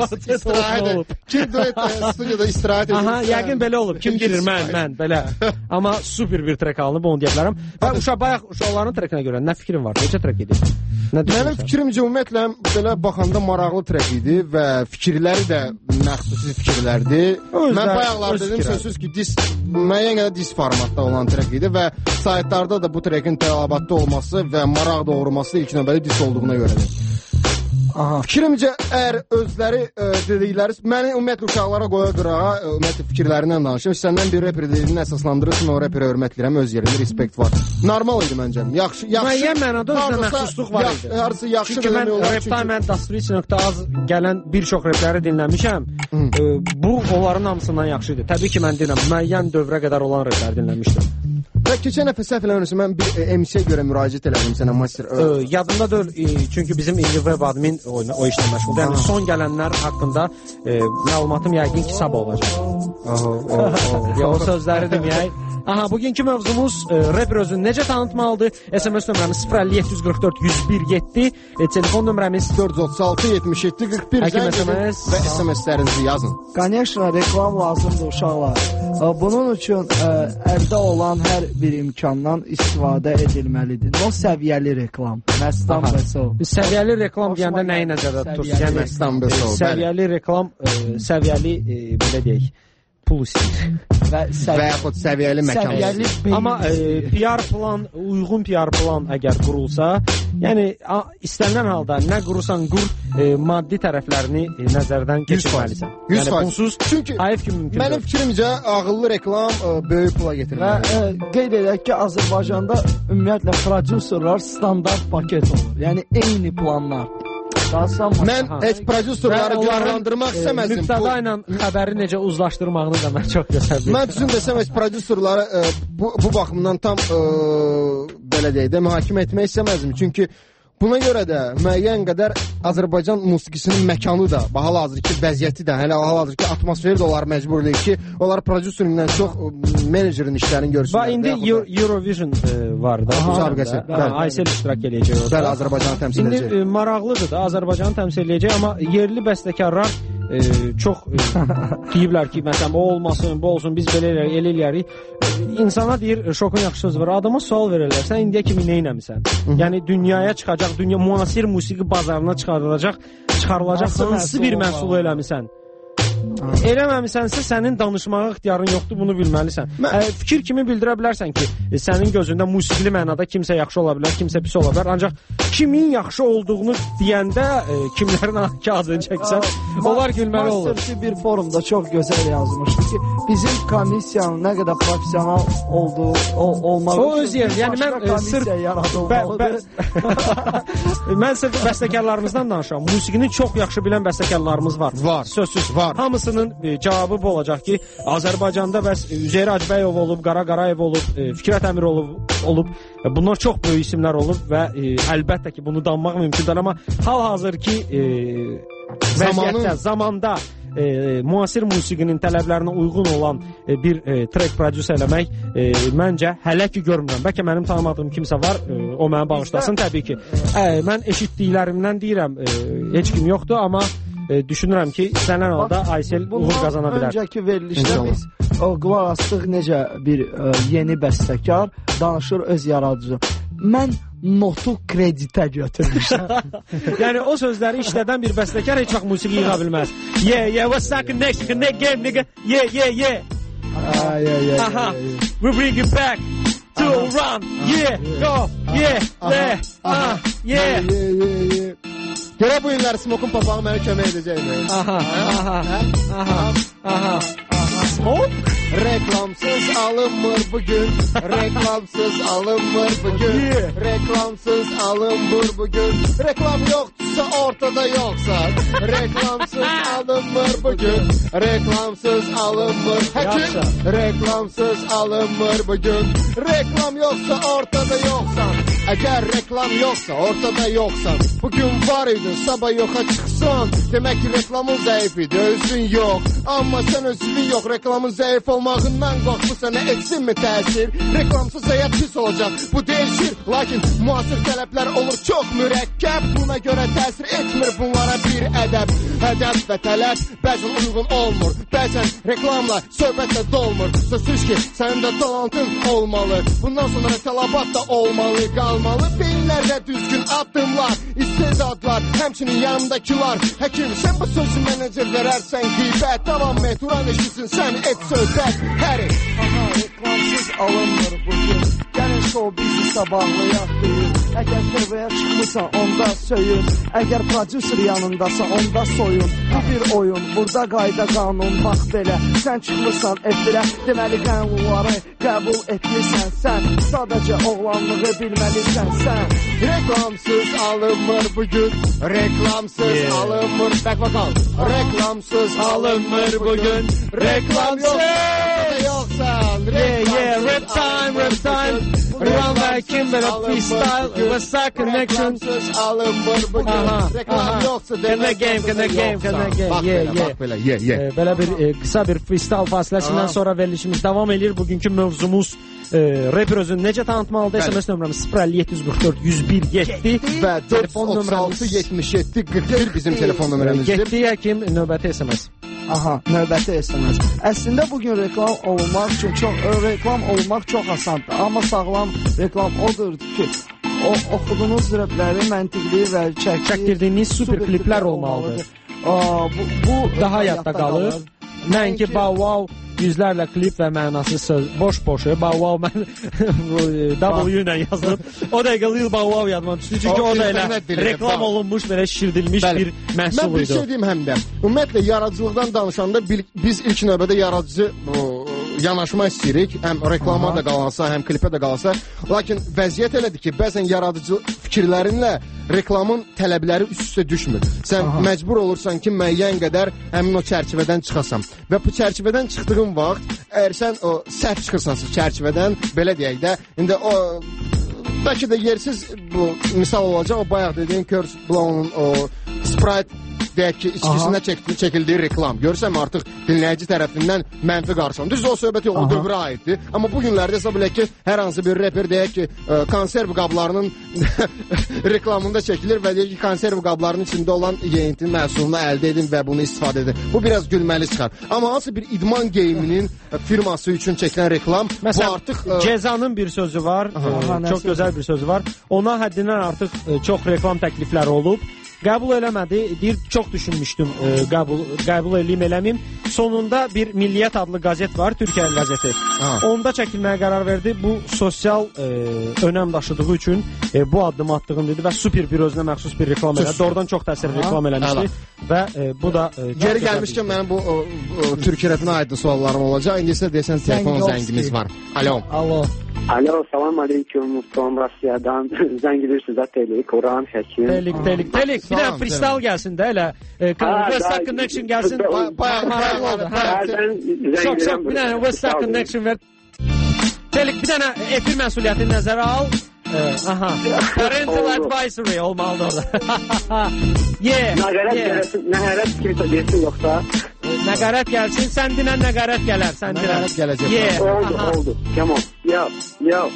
Kim duet studiyada istirahət edir? Aha, yəqin belə olub. Kim girir? Mən, mən belə. Amma super bir trek alınıb, onu deyə bilərəm. Və uşaq bayaq uşaqların trekinə görə nə fikrin var? Necə trek edir? Mənim fikrimcə ümumiyyətlə belə baxanda maraqlı trek idi və fikirləri də məxsusi fikirlərdir. Mən bayaqlar dedim sözsüz ki, dis müəyyən qədər dis formatda olan trek idi və saytlarda da bu trekin tələbatda olması və maraq doğurması ilk növbədə dis olduğuna görədir. Aha. Fikrimcə, əgər özləri e, dedikləri, məni ümumiyyətlə uşaqlara qoya qırağa, ümumiyyətlə fikirlərindən danışım. Səndən bir reper dediyini əsaslandırırsın, o reperə hörmət edirəm, öz yerində respekt var. Normal idi məncə. Yaxşı, yaxşı. Müəyyən mənada özünə məxsusluq var idi. Harısı yaxşı çünki mən reptay, mən Dastriç nöqtə az gələn bir çox repləri dinləmişəm. E, bu, onların hamısından yaxşı idi. Təbii ki, mən dinləm, müəyyən dövrə qədər olan repləri dinləmişdim. Və keçən nəfə səhv eləmirəm, mən bir e, M C-yə görə müraciət elədim sənə, master. E, yadımda deyil, e, çünki bizim indi web admin o, o işlə məşğuldur. Yəni son gələnlər haqqında e, məlumatım yəqin ki, sabah olacaq. Aha, o, o, o sözləri deməyək. Aha, bugünkü mövzumuz e, reper özünü necə tanıtmalıdır? S M S nömrəmiz sıfır əlli yeddi yüz qırx dörd yüz bir yeddi, e, telefon nömrəmiz dörd yüz otuz altı yetmiş yeddi qırx bir zəng edin və S M S-lərinizi yazın. Конечно, reklam lazımdır uşaqlar. Bunun üçün ə, əldə olan hər bir imkandan istifadə edilməlidir. O səviyyəli reklam. Məstan Bəsov. Səviyyəli reklam deyəndə nəyi nəzərdə tutursunuz? Yəni Məstan Bəsov. Səviyyəli reklam, ə, səviyyəli ə, belə deyək, pul istəyir. Və, səv və yaxud səviyyəli məkan. Səviyyəli amma e, P R plan, uyğun P R plan əgər qurulsa, yəni a, istənilən halda nə qurursan qur, e, maddi tərəflərini e, nəzərdən keçirməlisən. yüz faiz. Yəni bunsuz çünki hayf kimi mümkün. Mənim fikrimcə ağıllı reklam e, böyük pula gətirməlidir. Və e, qeyd edək ki, Azərbaycanda ümumiyyətlə prodüserlər standart paket olur. Yəni eyni planlar. Mən heç prodüserləri günahlandırmaq istəməzdim. Müqtada ilə xəbəri necə uzlaşdırmağını da mən çox gözəldim. Mən düzün desəm, heç prodüserləri e, bu, bu baxımdan tam e, belə deyək də mühakimə etmək istəməzdim. Çünki buna görə də müəyyən qədər Azərbaycan musiqisinin məkanı da, hal-hazırki vəziyyəti də, hələ hal-hazırki atmosferi də onlar məcburdur ki, onlar prodüserindən çox menecerin işlərini görsünlər. Bax, indi Euro Eurovision e, var da. Müsabiqəsi. Aysel iştirak edəcək orada. Bəli, Azərbaycanı təmsil edəcək. İndi e, maraqlıdır da, Azərbaycanı təmsil edəcək, amma yerli bəstəkarlar e, çox e, deyiblər ki, məsələn, o olmasın, bu olsun, biz belə eləyək, elə eləyərik. İnsana deyir, şokun yaxşı söz var. Adama sual verirlər, sən indiyə kimi nə eləmisən? Yəni, dünyaya çıxacaq, dünya müasir musiqi bazarına çıxarılacaq, çıxarılacaq hansı bir məhsulu eləmisən? Eləməmisənsə sənin danışmağa ixtiyarın yoxdur, bunu bilməlisən. Ə, fikir kimi bildirə bilərsən ki, e, sənin gözündə musiqili mənada kimsə yaxşı ola bilər, kimsə pis ola bilər. Ancaq kimin yaxşı olduğunu deyəndə e, kimlərin adını çəksən, onlar gülməli olur. Masterçi bir forumda çox gözəl yazmışdı ki, bizim komissiyanın nə qədər professional olduğu o, olmalı. O öz yer, yəni mən e, sırf bə, bə, mən sırf bəstəkarlarımızdan danışıram. Musiqini çox yaxşı bilən bəstəkarlarımız var. Var. Sözsüz. Var. Hamısının e, cavabı bu olacaq ki, Azərbaycanda bəs Üzeyir Hacbəyov olub, Qara Qarayev olub, e, Fikrət Əmir olub, olub. E, bunlar çox böyük isimlər olub və e, əlbəttə ki, bunu danmaq mümkündür, amma hal-hazır ki, e, vəziyyətdə, zamanda e, müasir musiqinin tələblərinə uyğun olan e, bir e, track prodüser eləmək e, məncə hələ ki görmürəm. Bəlkə mənim tanımadığım kimsə var, e, o mənə bağışlasın təbii ki. E, mən eşitdiklərimdən deyirəm, e, heç kim yoxdur, amma E, düşünürəm ki, istənilən halda Aysel uğur qazana bilər. Öncəki verilişdə biz o qulaq astıq necə bir ə, yeni bəstəkar danışır öz yaradıcı. Mən notu kreditə götürmüşəm. Yəni o sözləri işlədən bir bəstəkar heç vaxt musiqi yığa bilməz. Yeah, yeah, what's up, next, next game, nigga. Yeah, yeah, yeah. Ah, yeah, yeah. Aha. We bring it back to a run. Yeah, go. Yeah, yeah. Ah, yeah. Yeah, yeah, yeah. Görə bu illər Smoke'un papağı mənə kömək edəcəkdir. Aha, aha, aha, aha, aha. Smoke reklamsız alınmır bugün. Reklamsız alınmır bugün. Reklamsız alınmır bugün. Reklam yoksa ortada yoksa. Reklamsız alınmır bugün. Reklamsız alınmır. Hekim. Reklamsız alınmır bugün. Reklam yoksa ortada yoksan. Eğer reklam yoksa ortada yoksan. Bugün var idin sabah yoxa çıksan. Demek ki reklamın zayıf idi özün yok. Ama sen özün yok. Reklamın zayıf olmağından korktu sana etsin mi təsir? Reklamsız hayat pis olacak bu değişir. Lakin muasır talepler olur çok mürekkep. Buna göre təsir etmir bunlara bir edep. Hedef ve talep bazen uygun olmur. Bazen reklamla söhbətle dolmur. Sözsüz ki senin de talantın olmalı. Bundan sonra talabat da olmalı kalmalı. Beyinlerde düzgün adımlar, istedadlar, hemçinin yanındakiler. Hekim sen bu sözü menajer verersen gıybet. Devam et uğran eşitsin sen et söhbət. Heri. Aha reklamsız alınmır bugün. Gəlin show bizi sabahlayaq deyir. Əgər servaya çıxmırsan onda söyün. Əgər prodüser yanındasa onda soyun. Bu bir oyun, burada qayda qanun. Bax belə, sən çıxmırsan efirə. Deməli qanunları qəbul etmirsən sən. Sadəcə oğlanlığı bilməlisən sən. Reklamsız alınmır bugün. Reklamsız yeah. alınmır. Bak bakalım. Reklamsız alınmır bugün. Reklam yoksan. Yeah yeah, rap time, rap time. Run like Kimber, freestyle, Westside Connection. Reklamsız alınmır bugün. Reklam yoksa demek game, game, game, game. Bak yeah, belə, yeah. bak belə, yeah, yeah. Belə bir e, qısa bir freestyle fasiləsindən sonra verilişimiz davam edir. Bugünkü mövzumuz e, rapper özünü necə tanıtmalıdır? S M S nömrəmiz sıfır əlli yeddi yüz qırx dörd yüz bir yeddi və telefon nömrəmiz yetmiş yeddi qırx bir bizim telefon nömrəmizdir. Getdi həkim növbəti S M S. Aha, növbəti S M S. Əslində bugün reklam olmaq üçün çox reklam olmaq çox asandır. Amma sağlam reklam odur ki, o oxuduğunuz rəpləri məntiqli və çəkir, çəkdirdiyiniz super kliplər olmalıdır. Aa, bu, bu daha yadda qalır. Mənki Bow Wow yüzlərlə klip və mənasız söz, boş-boş. Bow Wow mən W ilə yazılıb. O dəqiqə Lil Bow Wow yadıma düşdü. Çünki o da elə reklam olunmuş, belə şişirdilmiş bir məhsul idi. Mən bir şey deyim həm də. Ümumiyyətlə, yaradıcılıqdan danışanda biz ilk növbədə yaradıcı yanaşma istəyirik. Həm reklama da qalansa, həm klipə də qalansa. Lakin vəziyyət elədir ki, bəzən yaradıcı fikirlərinlə reklamın tələbləri üst-üstə düşmür. Sən Aha. məcbur olursan ki, müəyyən qədər həmin o çərçivədən çıxasan. Və bu çərçivədən çıxdığın vaxt, əgər sən o səhv çıxırsansa çərçivədən, belə deyək də, indi o bəlkə də yersiz bu misal olacaq, o bayaq dediyin Curse Blow'un o Sprite deyək ki, içkisində çəkildiyi, çəkildiyi reklam. Görürsəm artıq dinləyici tərəfindən mənfi qarşılanır. Düzdür, o söhbəti o dövrə aiddir. Amma bugünlərdə hesab eləyək ki, hər hansı bir reper deyək ki, konserv qablarının reklamında çəkilir və deyək ki, konserv qablarının içində olan yeyinti məhsulunu əldə edin və bunu istifadə edin. Bu biraz gülməli çıxar. Amma hansı bir idman geyiminin firması üçün çəkilən reklam, məsələn, bu artıq Cezanın bir sözü var, Aha, çox gözəl bir sözü var. Ona həddindən artıq çox reklam təklifləri olub. Qəbul eləmədi. Deyir, çox düşünmüşdüm e, qəbul, qəbul eləyim eləməyim. Sonunda bir Milliyyət adlı qəzet var, Türkiyə qəzeti. Ha. Onda çəkilməyə qərar verdi. Bu sosial e, önəm daşıdığı üçün e, bu addım attığını dedi və super bir özünə məxsus bir reklam elədi. Doğrudan çox təsirli reklam eləmişdi. Hələ. Və e, bu da... E, Geri gəlmişkən mənim bu o, o, Türkiyətinə aid suallarım olacaq. İndi isə desən telefon zəngimiz var. Alo. Alo. Alo, salam aleyküm, from Rusiyadan zəng edirsiniz də Telik, Orhan Həkim. Telik, Telik, Telik, bir də freestyle gəlsin də elə, Westside Connection gəlsin, maraqlı oldu. Çox, çox, bir dənə Westside Connection ver. Telik, bir dənə efir məsuliyyətini nəzərə al. Aha, parental advisory olmalıdır orada. Yeah, yeah. Nəhərət kimsə desin yoxsa? Nəqarət gəlsin, sən dinən nəqarət gələr, sən dinən. Nəqarət gələcək. Yeah. Oldu, Aha. oldu. Come on. Yo, yo.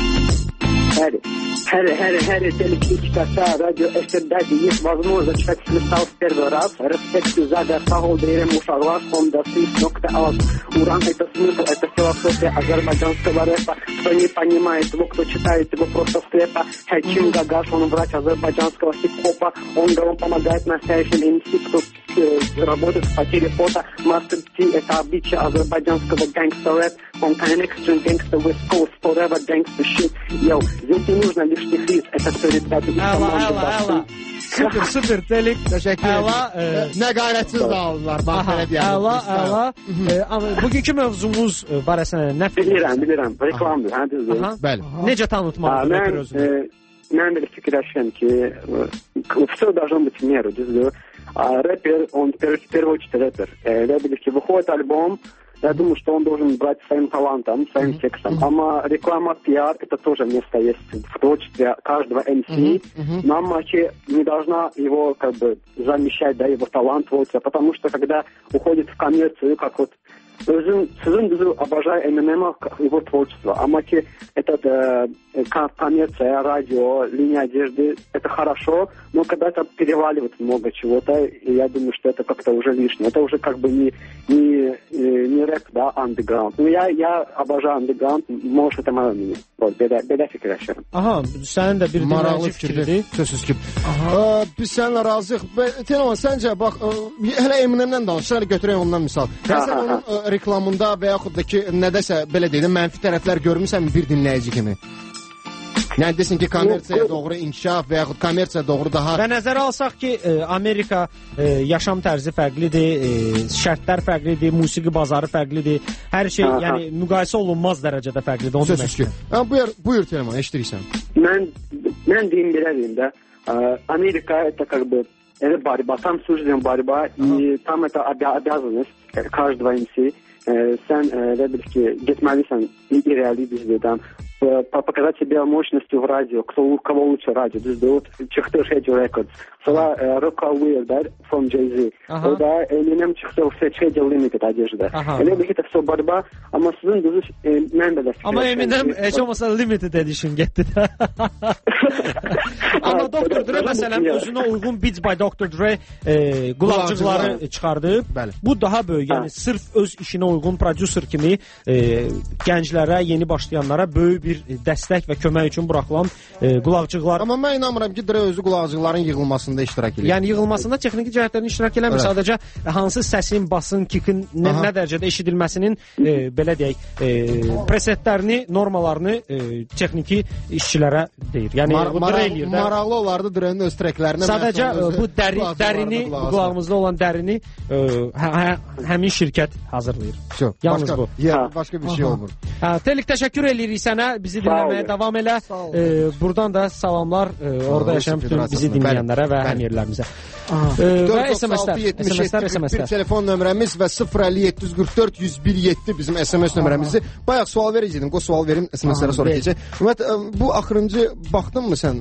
Həri, həri, həri, həri, deliklik kəsə, radio eşirdədir, возможно, çəkisini sağ server az, respekt üzədə, sağ ol deyirəm uşaqlar, onda six nokta alt. Уран это смысл, это философия азербайджанского рэпа. Кто не понимает его, кто читает его просто слепо. Хаким Гагаш, он врач азербайджанского хип-хопа. Он, он помогает настоящим эм си, кто э, работает в потере фото. Master T, это обличие азербайджанского гангстер рэп. On connection, gangster with coast, forever gangster shit. Yo, Здесь не нужно лишних лиц. Это все ребята из команды. Super, super, Telik. Təşəkkür edirəm. Nə qayrətsiz də aldılar. Əla, əla. Bugünkü mövzumuz barəsində nə fikir? Bilirəm, bilirəm. Reklamdır, hə, düzdür. Bəli. Necə tanıtmalıdır rapper özünü? Mən belə fikirləşirəm ki, все должно быть в меру, düzdür. Рэпер, он в первую очередь рэпер. Я думаю, что выходит альбом, я думаю, что он должен брать своим талантом, своим uh-huh. текстом. Uh-huh. А реклама, пиар, это тоже место есть в творчестве каждого эм си. Uh-huh. Но матче не должна его как бы замещать, да, его талант творчества, потому что когда уходит в коммерцию, как вот Özün, sizin bizi обожаю Eminem его творчество. А матче этот э, коммерция, радио, линия одежды, это хорошо, но когда это переваливает много чего-то, я думаю, что это как-то уже лишнее. Это уже как бы не, не, не рэп, да, underground. Ну, я, я обожаю underground, может, это мое мнение. Вот, belə, belə fikirləşirəm. Aha, sənin də bir maraqlı fikirdir. Sözsüz ki. Ə, biz səninlə razıyıq. Tenon, səncə, bax, ə, hələ Eminemdən danışır, hələ götürək ondan misal. Sən onun ə, reklamında və yaxud da ki, nədəsə, belə deyilin, mənfi tərəflər görmüsən bir dinləyici kimi? Yəni desin ki, kommersiyaya doğru inkişaf və yaxud kommersiyaya doğru daha... Və nəzərə alsaq ki, e, Amerika e, yaşam tərzi fərqlidir, e, şərtlər fərqlidir, musiqi bazarı fərqlidir, hər şey, aha, yəni müqayisə olunmaz dərəcədə fərqlidir. Onu demək ki. Buyur, buyur Teləman, eşidirsən. Mən, mən deyim belə deyim də, Amerika это как бы, это борьба, там суждена борьба, и там это обязанность каждого эм си. Sən, elə bil ki, getməlisən irəli bizdən. Показать себя мощностью в радио, кто, у кого лучше радио. Düzdür, вот çıxdı Radio Records. Sonra Rock Aware, да, from Jay-Z. O da Eminem çıxdı o Radio Limited adежда. Elə bil ki, это все борьба, amma sizin düzü mən belə fikirləşirəm. Amma Eminem heç olmasa Limited Edition getdi də. Amma doktor Dre məsələn özünə uyğun Beats by doktor Dre e, qulaqcıqları çıxardı. Bu daha böyük, yəni sırf öz işinə uyğun prodüser kimi e, gənclərə, yeni başlayanlara böyük bir dəstək və kömək üçün buraxılan e, qulaqcıqlar. Amma mən inanmıram ki, Dre özü qulaqcıqların yığılmasında iştirak edir. Yəni yığılmasında texniki cəhətlərin iştirak eləmir. Evet. Sadəcə hansı səsin, basın, kikin nə, nə dərəcədə eşidilməsinin e, belə deyək, e, presetlərini, normalarını e, texniki işçilərə deyir. Yəni Mar mar maraqlı olardı Dre'nin öz treklərinə. Sadəcə bu dəri, dərini, qulağımızda olan dərini e, hə, hə, həmin şirkət hazırlayır. Şo, yalnız başqa, bu. Ya, başqa bir şey olmur. Hə, Telik təşəkkür edirik sənə. Bizi dinləməyə davam elə. E, buradan da salamlar e, orada yaşayan bütün bizi dinləyənlərə və həm yerlərimizə. E, və S M S-lər, S M S-lər, S M S-lər. Telefon nömrəmiz və sıfır əlli yeddi yüz qırx dörd yüz bir yeddi bizim S M S nömrəmizdir. Bayaq sual verəcəkdim. Qoy sual verim, S M S-lərə sonra keçək. Ümumiyyətlə bu axırıncı baxdınmı sən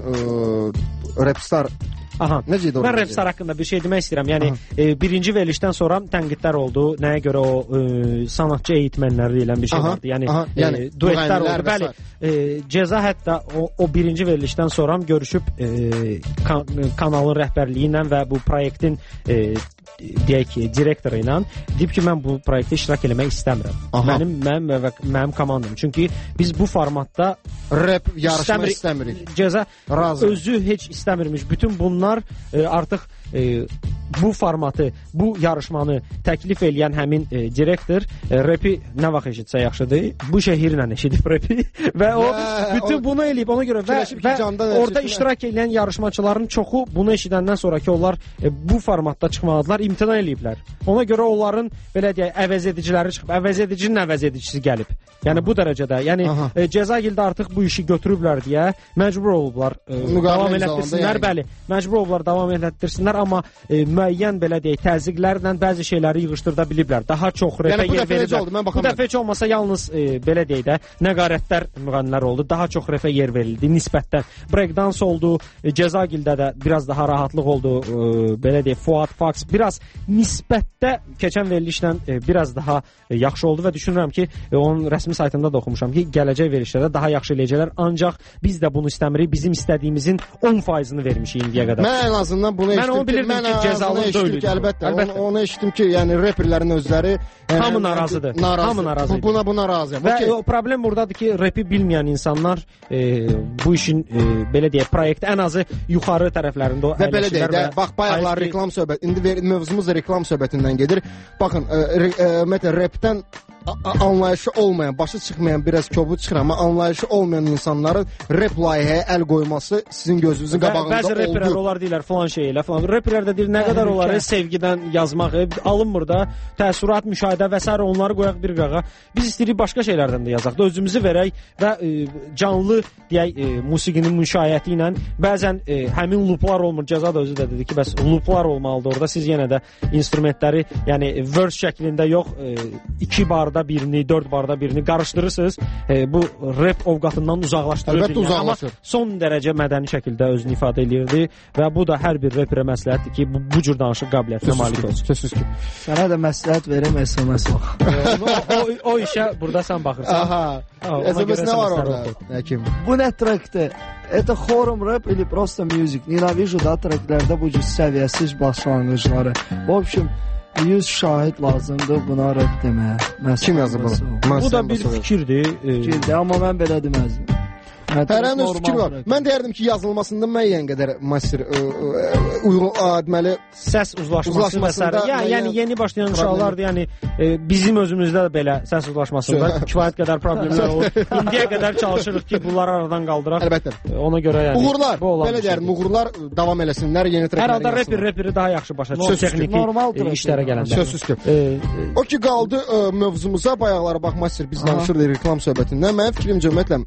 Rapstar? Aha. Mən Rapstar haqqında bir şey demək istəyirəm. Yəni e, birinci verilişdən sonra tənqidlər oldu. Nəyə görə o e, sanatçı eğitmenləri deyilən bir şey aha, vardı. Yəni, aha, yəni e, duetlər oldu. Bəli, e, Ceza hətta o, o birinci verilişdən sonra görüşüb e, kan kanalın rəhbərliyi ilə və bu proyektin e, deyək ki, direktoru ilə deyib ki, mən bu proyektdə iştirak eləmək istəmirəm. Aha. Mənim, mənim və mənim komandam. Çünki biz bu formatda rap yarışma istəmirik. Ceza razı. Özü heç istəmirmiş. Bütün bunlar e, artıq e, bu formatı, bu yarışmanı təklif eləyən həmin e, direktor e, rapi nə vaxt eşitsə yaxşıdır. Bu şəhərlə eşidib rapi və o bütün bunu eləyib ona görə və, və orada iştirak edən yarışmaçıların çoxu bunu eşidəndən sonra ki, onlar e, bu formatda çıxmalıdırlar, imtina eləyiblər. Ona görə onların belə deyək, əvəz ediciləri çıxıb, əvəz edicinin əvəz edicisi gəlib. Yəni bu dərəcədə. Yəni e, Cezagildə artıq bu işi götürüblər deyə məcbur olublar e, davam elətdirsinlər. Yəni. Bəli, məcbur olublar davam elətdirsinlər, amma e, müəyyən belə deyək, təzyiqlərlə bəzi şeyləri yığışdırda biliblər. Daha çox repə yəni, yer verirlər. Bu dəfə heç olmasa yalnız e, belə deyək də nəqarətlər müğənnilər oldu. Daha çox repə yer verildi nisbətən. Breakdance oldu. E, Cezagildə də biraz daha rahatlıq oldu. E, belə deyək, Fuad Fox biraz nisbətdə keçən verilişlə e, biraz daha e, yaxşı oldu və düşünürəm ki, e, onun rəsmi saytında da oxumuşam ki, gələcək verilişlərdə daha yaxşı eləyəcəklər. Ancaq biz də bunu istəmirik. Bizim istədiyimizin on faizini vermişik indiyə qədər. Mən en azından bunu mən onu bilirdim mən ki, Ceza onu eşitdim ki, əlbəttə, əlbəttə. Onu, onu eşitdim ki, yəni reperlərin özləri yəni, hamı narazıdır. Narazı. Hamı narazıdır. Buna buna razıyam. Və okay. o problem buradadır ki, repi bilməyən insanlar e, bu işin e, belə deyək, proyekt ən azı yuxarı tərəflərində və belə deyək də, bax bayaqlar ki... reklam söhbət. İndi mövzumuz da reklam söhbətindən gedir. Baxın, ümumiyyətlə repdən anlayışı olmayan, başı çıxmayan biraz kobud çıxır, amma anlayışı olmayan insanların rep layihəyə əl qoyması sizin gözünüzün qabağında oldu. Bəzi reperlər onlar deyirlər falan şey elə falan. Reperlər də deyir nə qədər onları sevgidən yazmaq, alınmır da, təəssürat, müşahidə və s. onları qoyaq bir qağa. Biz istəyirik başqa şeylərdən də yazaq da, özümüzü verək və e, canlı deyək, e, musiqinin müşayiəti ilə bəzən e, həmin looplar olmur. Cəza da özü də dedi ki, bəs looplar olmalıdır orada. Siz yenə də instrumentləri, yəni verse şəklində yox, e, iki barda birini, dörd barda birini qarışdırırsınız. E, bu rap ovqatından uzaqlaşdırır. Əlbəttə uzaqlaşır. Amma son dərəcə mədəni şəkildə özünü ifadə edirdi və bu da hər bir reperə məsləhətdir ki, bu, bu cür danışıq qabiliyyətinə malik olsun. Sözsüz ki. Sənə də məsləhət verəm, S M S bax. o, o, o işə burada sən baxırsan. Aha. S M S nə var orada? Həkim. Bu nə trekdə? Это хором рэп или просто music? Ненавижу, да, треklerde bu cür səviyyəsiz başlanğıcları. В общем, yüz şahid lazımdır buna rap deməyə. Kim yazıb bunu? Bu da bir fikirdir. Fikirdir, amma mən belə deməzdim. Hərənin öz fikri var. Mən deyərdim ki, yazılmasında müəyyən qədər master uyğun deməli səs uzlaşması məsələ. Yəni, yəni yeni başlayan uşaqlardır. Yəni e, bizim özümüzdə də belə səs uzlaşmasında kifayət qədər problemlər olur. İndiyə qədər çalışırıq ki, bunları aradan qaldıraq. Əlbəttə. Ona görə yəni uğurlar, belə deyərdim, uğurlar davam eləsinlər, yeni treklər. Hər halda reper reperi daha yaxşı başa düşür texniki e, işlərə gələndə. Sözsüz ki. E, e, o ki qaldı e, mövzumuza, bayaqlara bax master biz danışırdıq reklam söhbətindən. Mənim fikrimcə ümumiyyətlə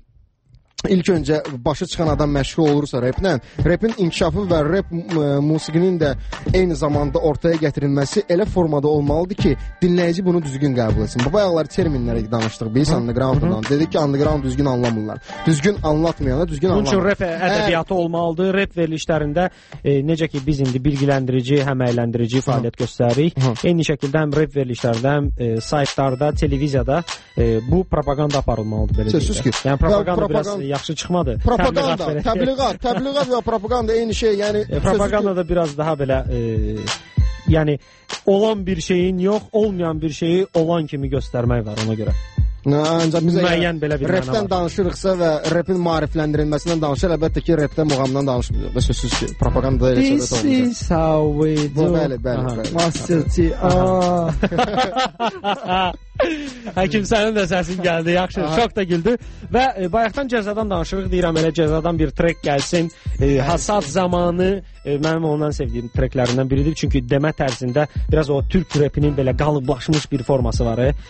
İlk öncə başı çıxan adam məşğul olursa replə, repin inkişafı və rep musiqinin də eyni zamanda ortaya gətirilməsi elə formada olmalıdır ki, dinləyici bunu düzgün qəbul etsin. Bu bayaqlar terminlərə danışdıq biz underground-dan. Dedik ki, underground düzgün anlamırlar. Düzgün anlatmayana düzgün anlamır. Bunun üçün rep ədəbiyyatı olmalıdır. Rep verilişlərində e, necə ki biz indi bilgilendirici, həm əyləndirici fəaliyyət göstəririk. Eyni şəkildə həm rep verilişlərdə, həm e, saytlarda, televiziyada e, bu propaganda aparılmalıdır belə deyək. Yəni propaganda biraz yaxşı çıxmadı. Propaganda, təbliğat, təbliğat və propaganda eyni şey. Yəni e, propaganda da biraz daha belə e, yəni olan bir şeyin yox, olmayan bir şeyi olan kimi göstərmək var ona görə. Nə, ancaq bizə müəyyən belə bir repdən danışırıqsa və repin maarifləndirilməsindən danışır, əlbəttə ki, repdən muğamdan danışmır. Və sözsüz ki, propaganda elə söhbət olmayacaq. This is how we do. Bəli, bəli, bəli. Master T. Həkim, sənin də səsin gəldi, yaxşı, aha. Çox da güldü. Və e, bayaqdan cəzadan danışırıq, deyirəm elə cəzadan bir trek gəlsin. E, hasad zamanı e, mənim ondan sevdiyim treklərindən biridir. Çünki demə tərzində biraz o türk repinin belə qalıblaşmış bir forması var. E,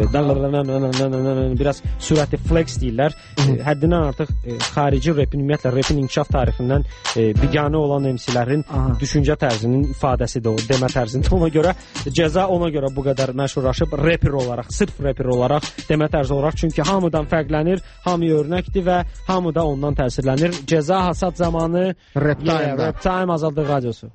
biraz sürətli flex deyirlər. E, həddindən artıq e, xarici repin, ümumiyyətlə repin inkişaf tarixindən e, biganə olan M C-lərin düşüncə tərzinin ifadəsidir o demə tərzində. Ona görə cəza ona görə bu qədər məşhurlaşıb reper olaraq, sırf reper olaraq, demə tərzi olaraq. Çünki hamıdan fərqlənir, hamıya örnəkdir və hamı da ondan təsirlənir. Cəza hasad zamanı Rap Time, yeah, Rap Time Azadlıq Radiosu.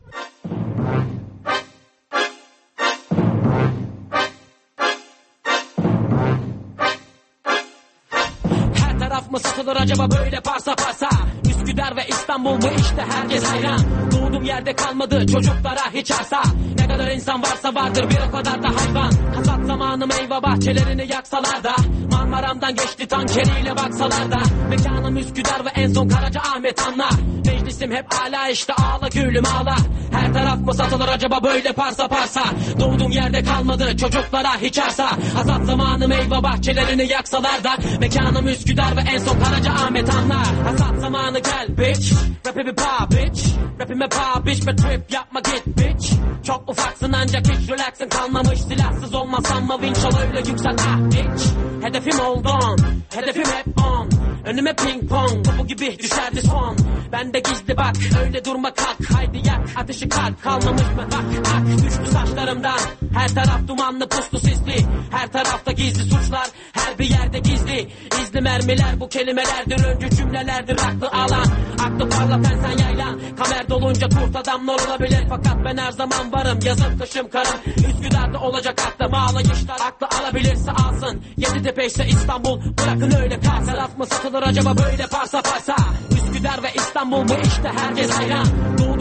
Her taraf mı satılır acaba böyle parsa parsa? Üsküdar ve İstanbul bu işte herkes hayran. Doğduğum yerde kalmadı çocuklara hiç arsa. Ne kadar insan varsa vardır bir o kadar da hayvan. Hasat zamanı meyve bahçelerini yaksalar da, Marmaram'dan geçti tankeriyle baksalar da. Mekanım Üsküdar ve en son Karaca Ahmet anlar. Meclisim hep âlâ işte ağla gülüm ağla. Her taraf mı satılır acaba böyle parsa parsa? Doğduğum yerde kalmadı çocuklara hiç arsa. Hasat zamanı meyve bahçelerini yaksalar da, Mekanım Üsküdar ve en son Karaca Ahmet anlar. Hasat zamanı gel bitch, rapimi pa bitch, rapime pa bitch ve trip yapma git bitch. Çok ufaksın ancak hiç relaxın kalmamış, silahsız olmasam mı vinçal öyle yüksel ah bitch. Hedefim oldum, hedefim hep on. Önüme ping pong, topu gibi düşerdi son. Ben de gizli bak, öyle durma kalk. Haydi yak, ateşi kalk, kalmamış mı bak ak. Düştü saçlarımdan, her taraf dumanlı puslu sisli. Her tarafta gizli suçlar, her bir yerde gizli. İzli mermiler bu kelimelerdir, öncü cümlelerdir aklı alan. Aklı parlatan sen yaylan, kamer dolunca kurt adamlar olabilir. Fakat ben her zaman varım, yazın kışım karım. Üsküdar'da olacak aklı bağlayışlar, aklı alabilirse alsın. Yeditepe ise İstanbul, bırakın öyle kalsın. Taraf mı satılır acaba böyle parsa parsa? Üsküdar ve İstanbul bu işte herkes hayran. Doğdum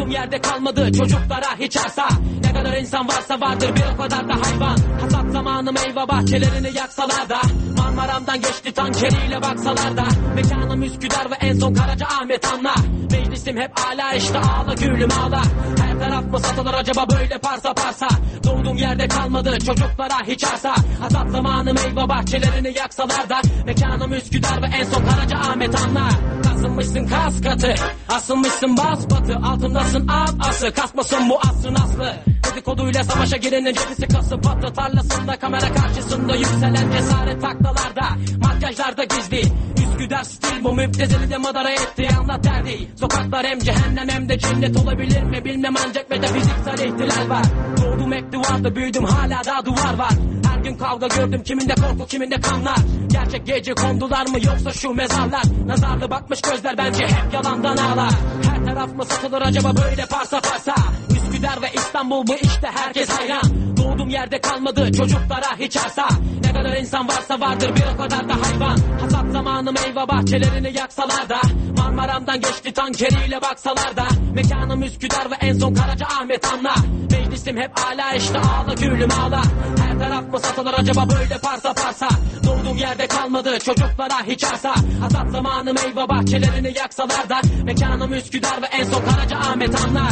Doğduğum yerde kalmadı çocuklara hiç arsa. Ne kadar insan varsa vardır bir o kadar da hayvan. Hasat zamanı meyve bahçelerini yaksalar da, Marmaram'dan geçti tankeriyle baksalar da, mekanım Üsküdar ve en son Karaca Ahmet anla. Meclisim hep âlâ işte ağla gülüm ağla. Her taraf mı satılır acaba böyle parsa parsa? Doğduğum yerde kalmadı çocuklara hiç arsa. Hasat zamanı meyve bahçelerini yaksalar da, mekanım Üsküdar ve en son Karaca Ahmet anla. Kasılmışsın kas katı, asılmışsın bas batı, altındasın at ası, kasmasın bu asrın aslı. Dedikoduyla savaşa girenin cebisi kasıp patı, tarlasında kamera karşısında yükselen cesaret taklalarda, makyajlarda gizli. Üsküdar stil bu müptezeli de madara etti, anlat derdi. Sokaklar hem cehennem hem de cennet olabilir mi bilmem, ancak metafiziksel ihtilal var. Doğdum hep duvarda, büyüdüm hala daha duvar var. Her gün kavga gördüm, kiminde korku kiminde kanlar. Gerçek gece kondular mı yoksa şu mezarlar? Nazarlı bakmış gözler bence hep yalandan ağlar. Her taraf mı satılır acaba böyle parsa parsa? Üsküdar ve İstanbul bu işte herkes hayran. Doğduğum yerde kalmadı çocuklara hiç arsa. Ne kadar insan varsa vardır bir o kadar da hayvan. Hasat zamanı meyve bahçelerini yaksalar da, Marmaram'dan geçti tankeriyle baksalar da, mekanım Üsküdar ve en son Karaca Ahmet anla. Meclisim hep âlâ işte ağla gülüm ağla. Her taraf mı satılır acaba böyle parsa parsa? Doğduğum yerde kalmadı çocuklara hiç arsa. Hasat zamanı meyve bahçelerini yaksalar da, mekanım Üsküdar ve en son Karaca Ahmet anla.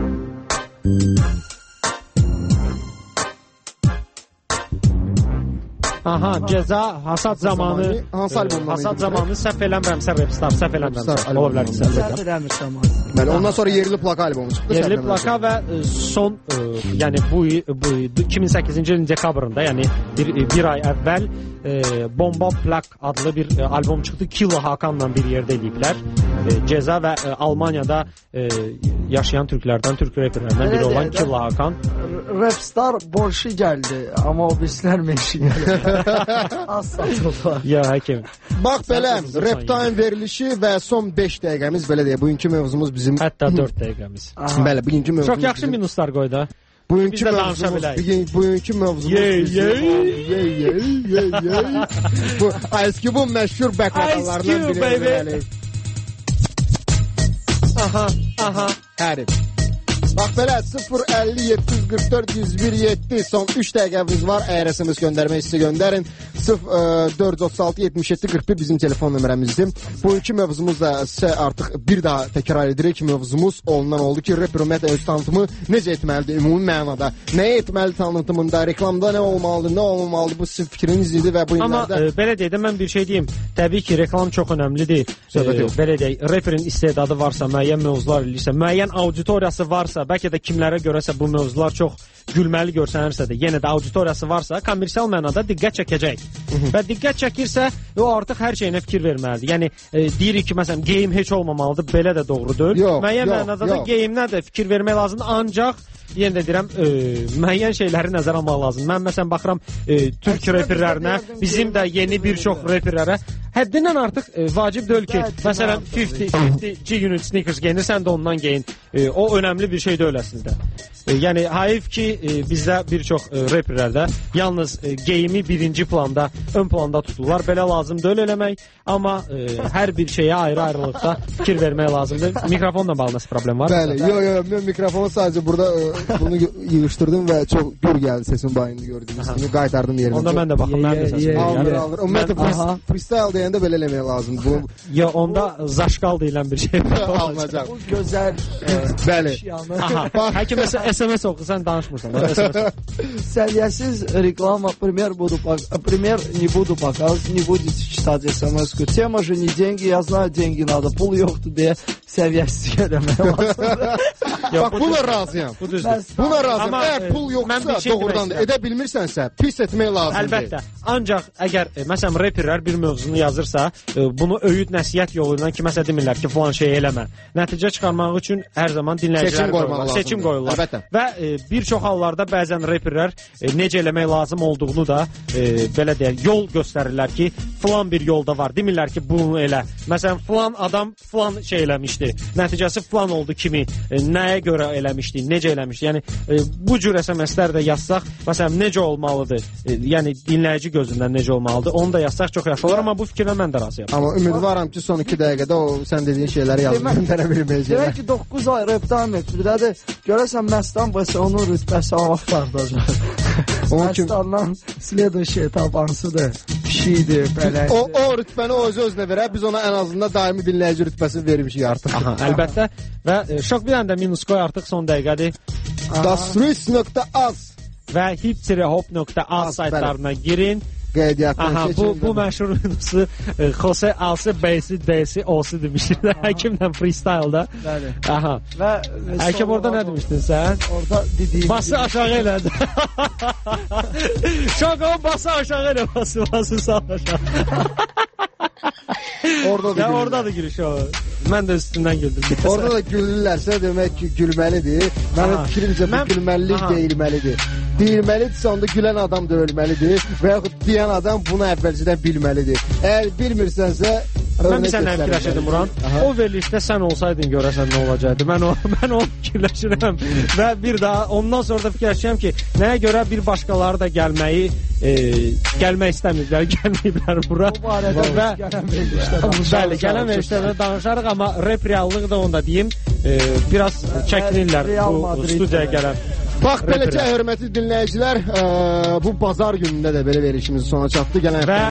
Aha, ceza hasat zamanı. Hansı albomdan? Hasat zamanı səhv eləmirəmsə Rapstar, səhv eləmirəmsə. Ola bilər ki, səhv eləmirəm. Bəli, ondan sonra yerli plaka albomu çıxdı. Yerli plaka və son e, yəni bu, bu iki min səkkizinci ilin dekabrında, yəni bir, bir ay əvvəl e, Bomba Plak adlı bir e, albom çıxdı. Killa Hakanla bir yerdə eləyiblər. E, ceza və e, Almaniyada e, yaşayan türklərdən, türk reperlərindən biri olan Killa Hakan. Rapstar borçlu gəldi, amma o bizlər meşi gəldi. Az satıldı. Ya həkim. Bax belə, Rap Time verilişi və son beş dəqiqəmiz belə deyə. Bugünkü mövzumuz bizim... Hətta dörd dəqiqəmiz. Bəli, bugünkü mövzumuz... Çox yaxşı minuslar qoy da. Bugünkü mövzumuz... Bugünkü mövzumuz... Yey, yey. Yey, yey, yey, yey. Bu Ice Cube'un məşhur bəklalarından biri. Ice Cube, baby. Aha, aha. Hərif. Bax belə, sıfır əlli yeddi yüz qırx dörd yüz bir yeddi son üç dəqiqəmiz var. Əgər S M S göndərmək istəyirsə göndərin. sıfır dörd otuz altı yetmiş yeddi qırx bir bizim telefon nömrəmizdir. Bugünkü mövzumuz da sizə artıq bir daha təkrar edirik. Mövzumuz ondan oldu ki, rap ümumiyyətlə öz tanıtımı necə etməlidir ümumi mənada? Nəyə etməli tanıtımında, reklamda nə olmalıdır, nə olmamalıdır? Bu sizin fikriniz idi və bu illərdə... Amma e, belə deyək də, mən bir şey deyim. Təbii ki, reklam çox önəmlidir. E, belə deyək, reperin istedadı varsa, müəyyən mövzular eləyirsə, müəyyən auditoriyası varsa, bəlkə də kimlərə görəsə bu mövzular çox gülməli görsənirsə də, yenə də auditoriyası varsa, kommersial mənada diqqət çəkəcək. Və diqqət çəkirsə, o artıq hər şeyinə fikir verməlidir. Yəni, e, deyirik ki, məsələn, geyim heç olmamalıdır, belə də doğrudur. Yox, müəyyən yox, mənada yox. da geyimlə də fikir vermək lazımdır, ancaq yenə də deyirəm, e, müəyyən şeyləri nəzərə almaq lazım. Mən məsələn baxıram e, türk reperlərinə, bizim də yeni bir çox reperlərə həddindən artıq e, vacib deyil ki, məsələn əlli G-Unit sneakers geyinirsən də ondan geyin. E, o önəmli bir şey deyil əslində. E, yəni hayıf ki, e, bizdə bir çox e, reperlərdə yalnız e, geyimi birinci planda, ön planda tuturlar. Belə lazım deyil eləmək, amma e, hər bir şeyə ayrı-ayrılıqda fikir vermək lazımdır. Mikrofonla bağlı nəsə problem var? Bəli, yox, yox, mən mikrofonu sadəcə burada e, bunu yığışdırdım və çox gür gəldi sesin bayını gördüyünüz kimi, qaytardım yerinə. Onda mən də baxım, mən də səsim. Alır, alır. Ümumiyyətlə freestyle deyəndə belə eləmək lazım. Bu ya onda zaşqal deyilən bir şey alınacaq. Bu gözəl. Bəli. Aha. Həkim S M S oxu, sən danışmırsan. Səviyyəsiz reklama, пример буду, пример не буду показывать, не будете читать эс эм эс-ку. Тема же не деньги, я знаю, деньги надо. Pul yoxdur deyə səviyyəsiz eləmək lazımdır. Bax, buna razıyam. Buna razıyam. Əgər pul yoxsa, doğrudan da edə bilmirsənsə, pis etmək lazımdır. Əlbəttə. Ancaq əgər, məsələn, reperlər bir mövzunu yazırsa, bunu öyüd nəsihət yolu ilə kiməsə demirlər ki, falan şey eləmə. Nəticə çıxarmaq üçün hər zaman dinləyiciləri qoyurlar, seçim qoyurlar. Əlbəttə. Və e, bir çox hallarda bəzən reperlər e, necə eləmək lazım olduğunu da e, belə deyək, yol göstərirlər ki, falan bir yolda var. Demirlər ki, bunu elə. Məsələn, falan adam falan şey eləmişdi. eləmişdi, nəticəsi falan oldu kimi, e, nəyə görə eləmişdi, necə eləmişdi. Yəni e, bu cür S M S-lər də yazsaq, məsələn, necə olmalıdır? E, yəni dinləyici gözündən necə olmalıdır? Onu da yazsaq çox yaxşı olar, amma bu fikirlə mən də razıyam. Amma ümidvaram ki, son iki dəqiqədə o sən dediyin şeyləri yazıb göndərə bilməyəcəklər. Demək ki, doqquz ay rəbdən metrədir. Görəsən Məstan bəs onun rütbəsi avaqlardacaq. Məstandan следующий etap hansıdır? Pişidir, bələkdir. O, o rütbəni o öz-özünə verər. Biz ona ən azından daimi dinləyici rütbəsini vermişik artıq. Aha, əlbəttə. Və e, şok bir dənə də minus qoy artıq son dəqiqədir. dasrus nöqtə az və hip-hop nöqtə az saytlarına girin. Qeydiyyatını keçin. Bu, bu məşhur minusu e, Jose Alsı, B'si, D'si, O'si demişdir. Həkimlə freestyle-da. Bəli. Aha. Və Həkim orada nə demişdin sən? Orada dediyim bası aşağı elədi. Şok o bası aşağı elə, bası, bası sağ aşağı. Orada da, orada da giriş o. Mən də üstündən güldüm. Orada da gülürlərsə demək ki, gülməlidir. Mənim fikrimcə bu gülməlilik deyilməlidir. Deyilməlidirsə onda gülən adam da ölməlidir və yaxud deyən adam bunu əvvəlcədən bilməlidir. Əgər bilmirsənsə mən bir sənə fikirləşirdim Muran. O verilişdə sən olsaydın görəsən nə olacaqdı? Mən o mən onu fikirləşirəm və bir daha ondan sonra da fikirləşirəm ki, nəyə görə bir başqaları da gəlməyi e, gəlmək istəmirlər, gəlməyiblər bura. Bu barədə və gələn verilişdə danışarıq. Bəli, gələn verilişdə danışarıq, amma rep reallıq da onda deyim, e, biraz çəkinirlər bu studiyaya gələn. Bax, beləcə, hörmətli dinləyicilər, ə, bu bazar günündə də belə verilişimiz sona çatdı. Gələn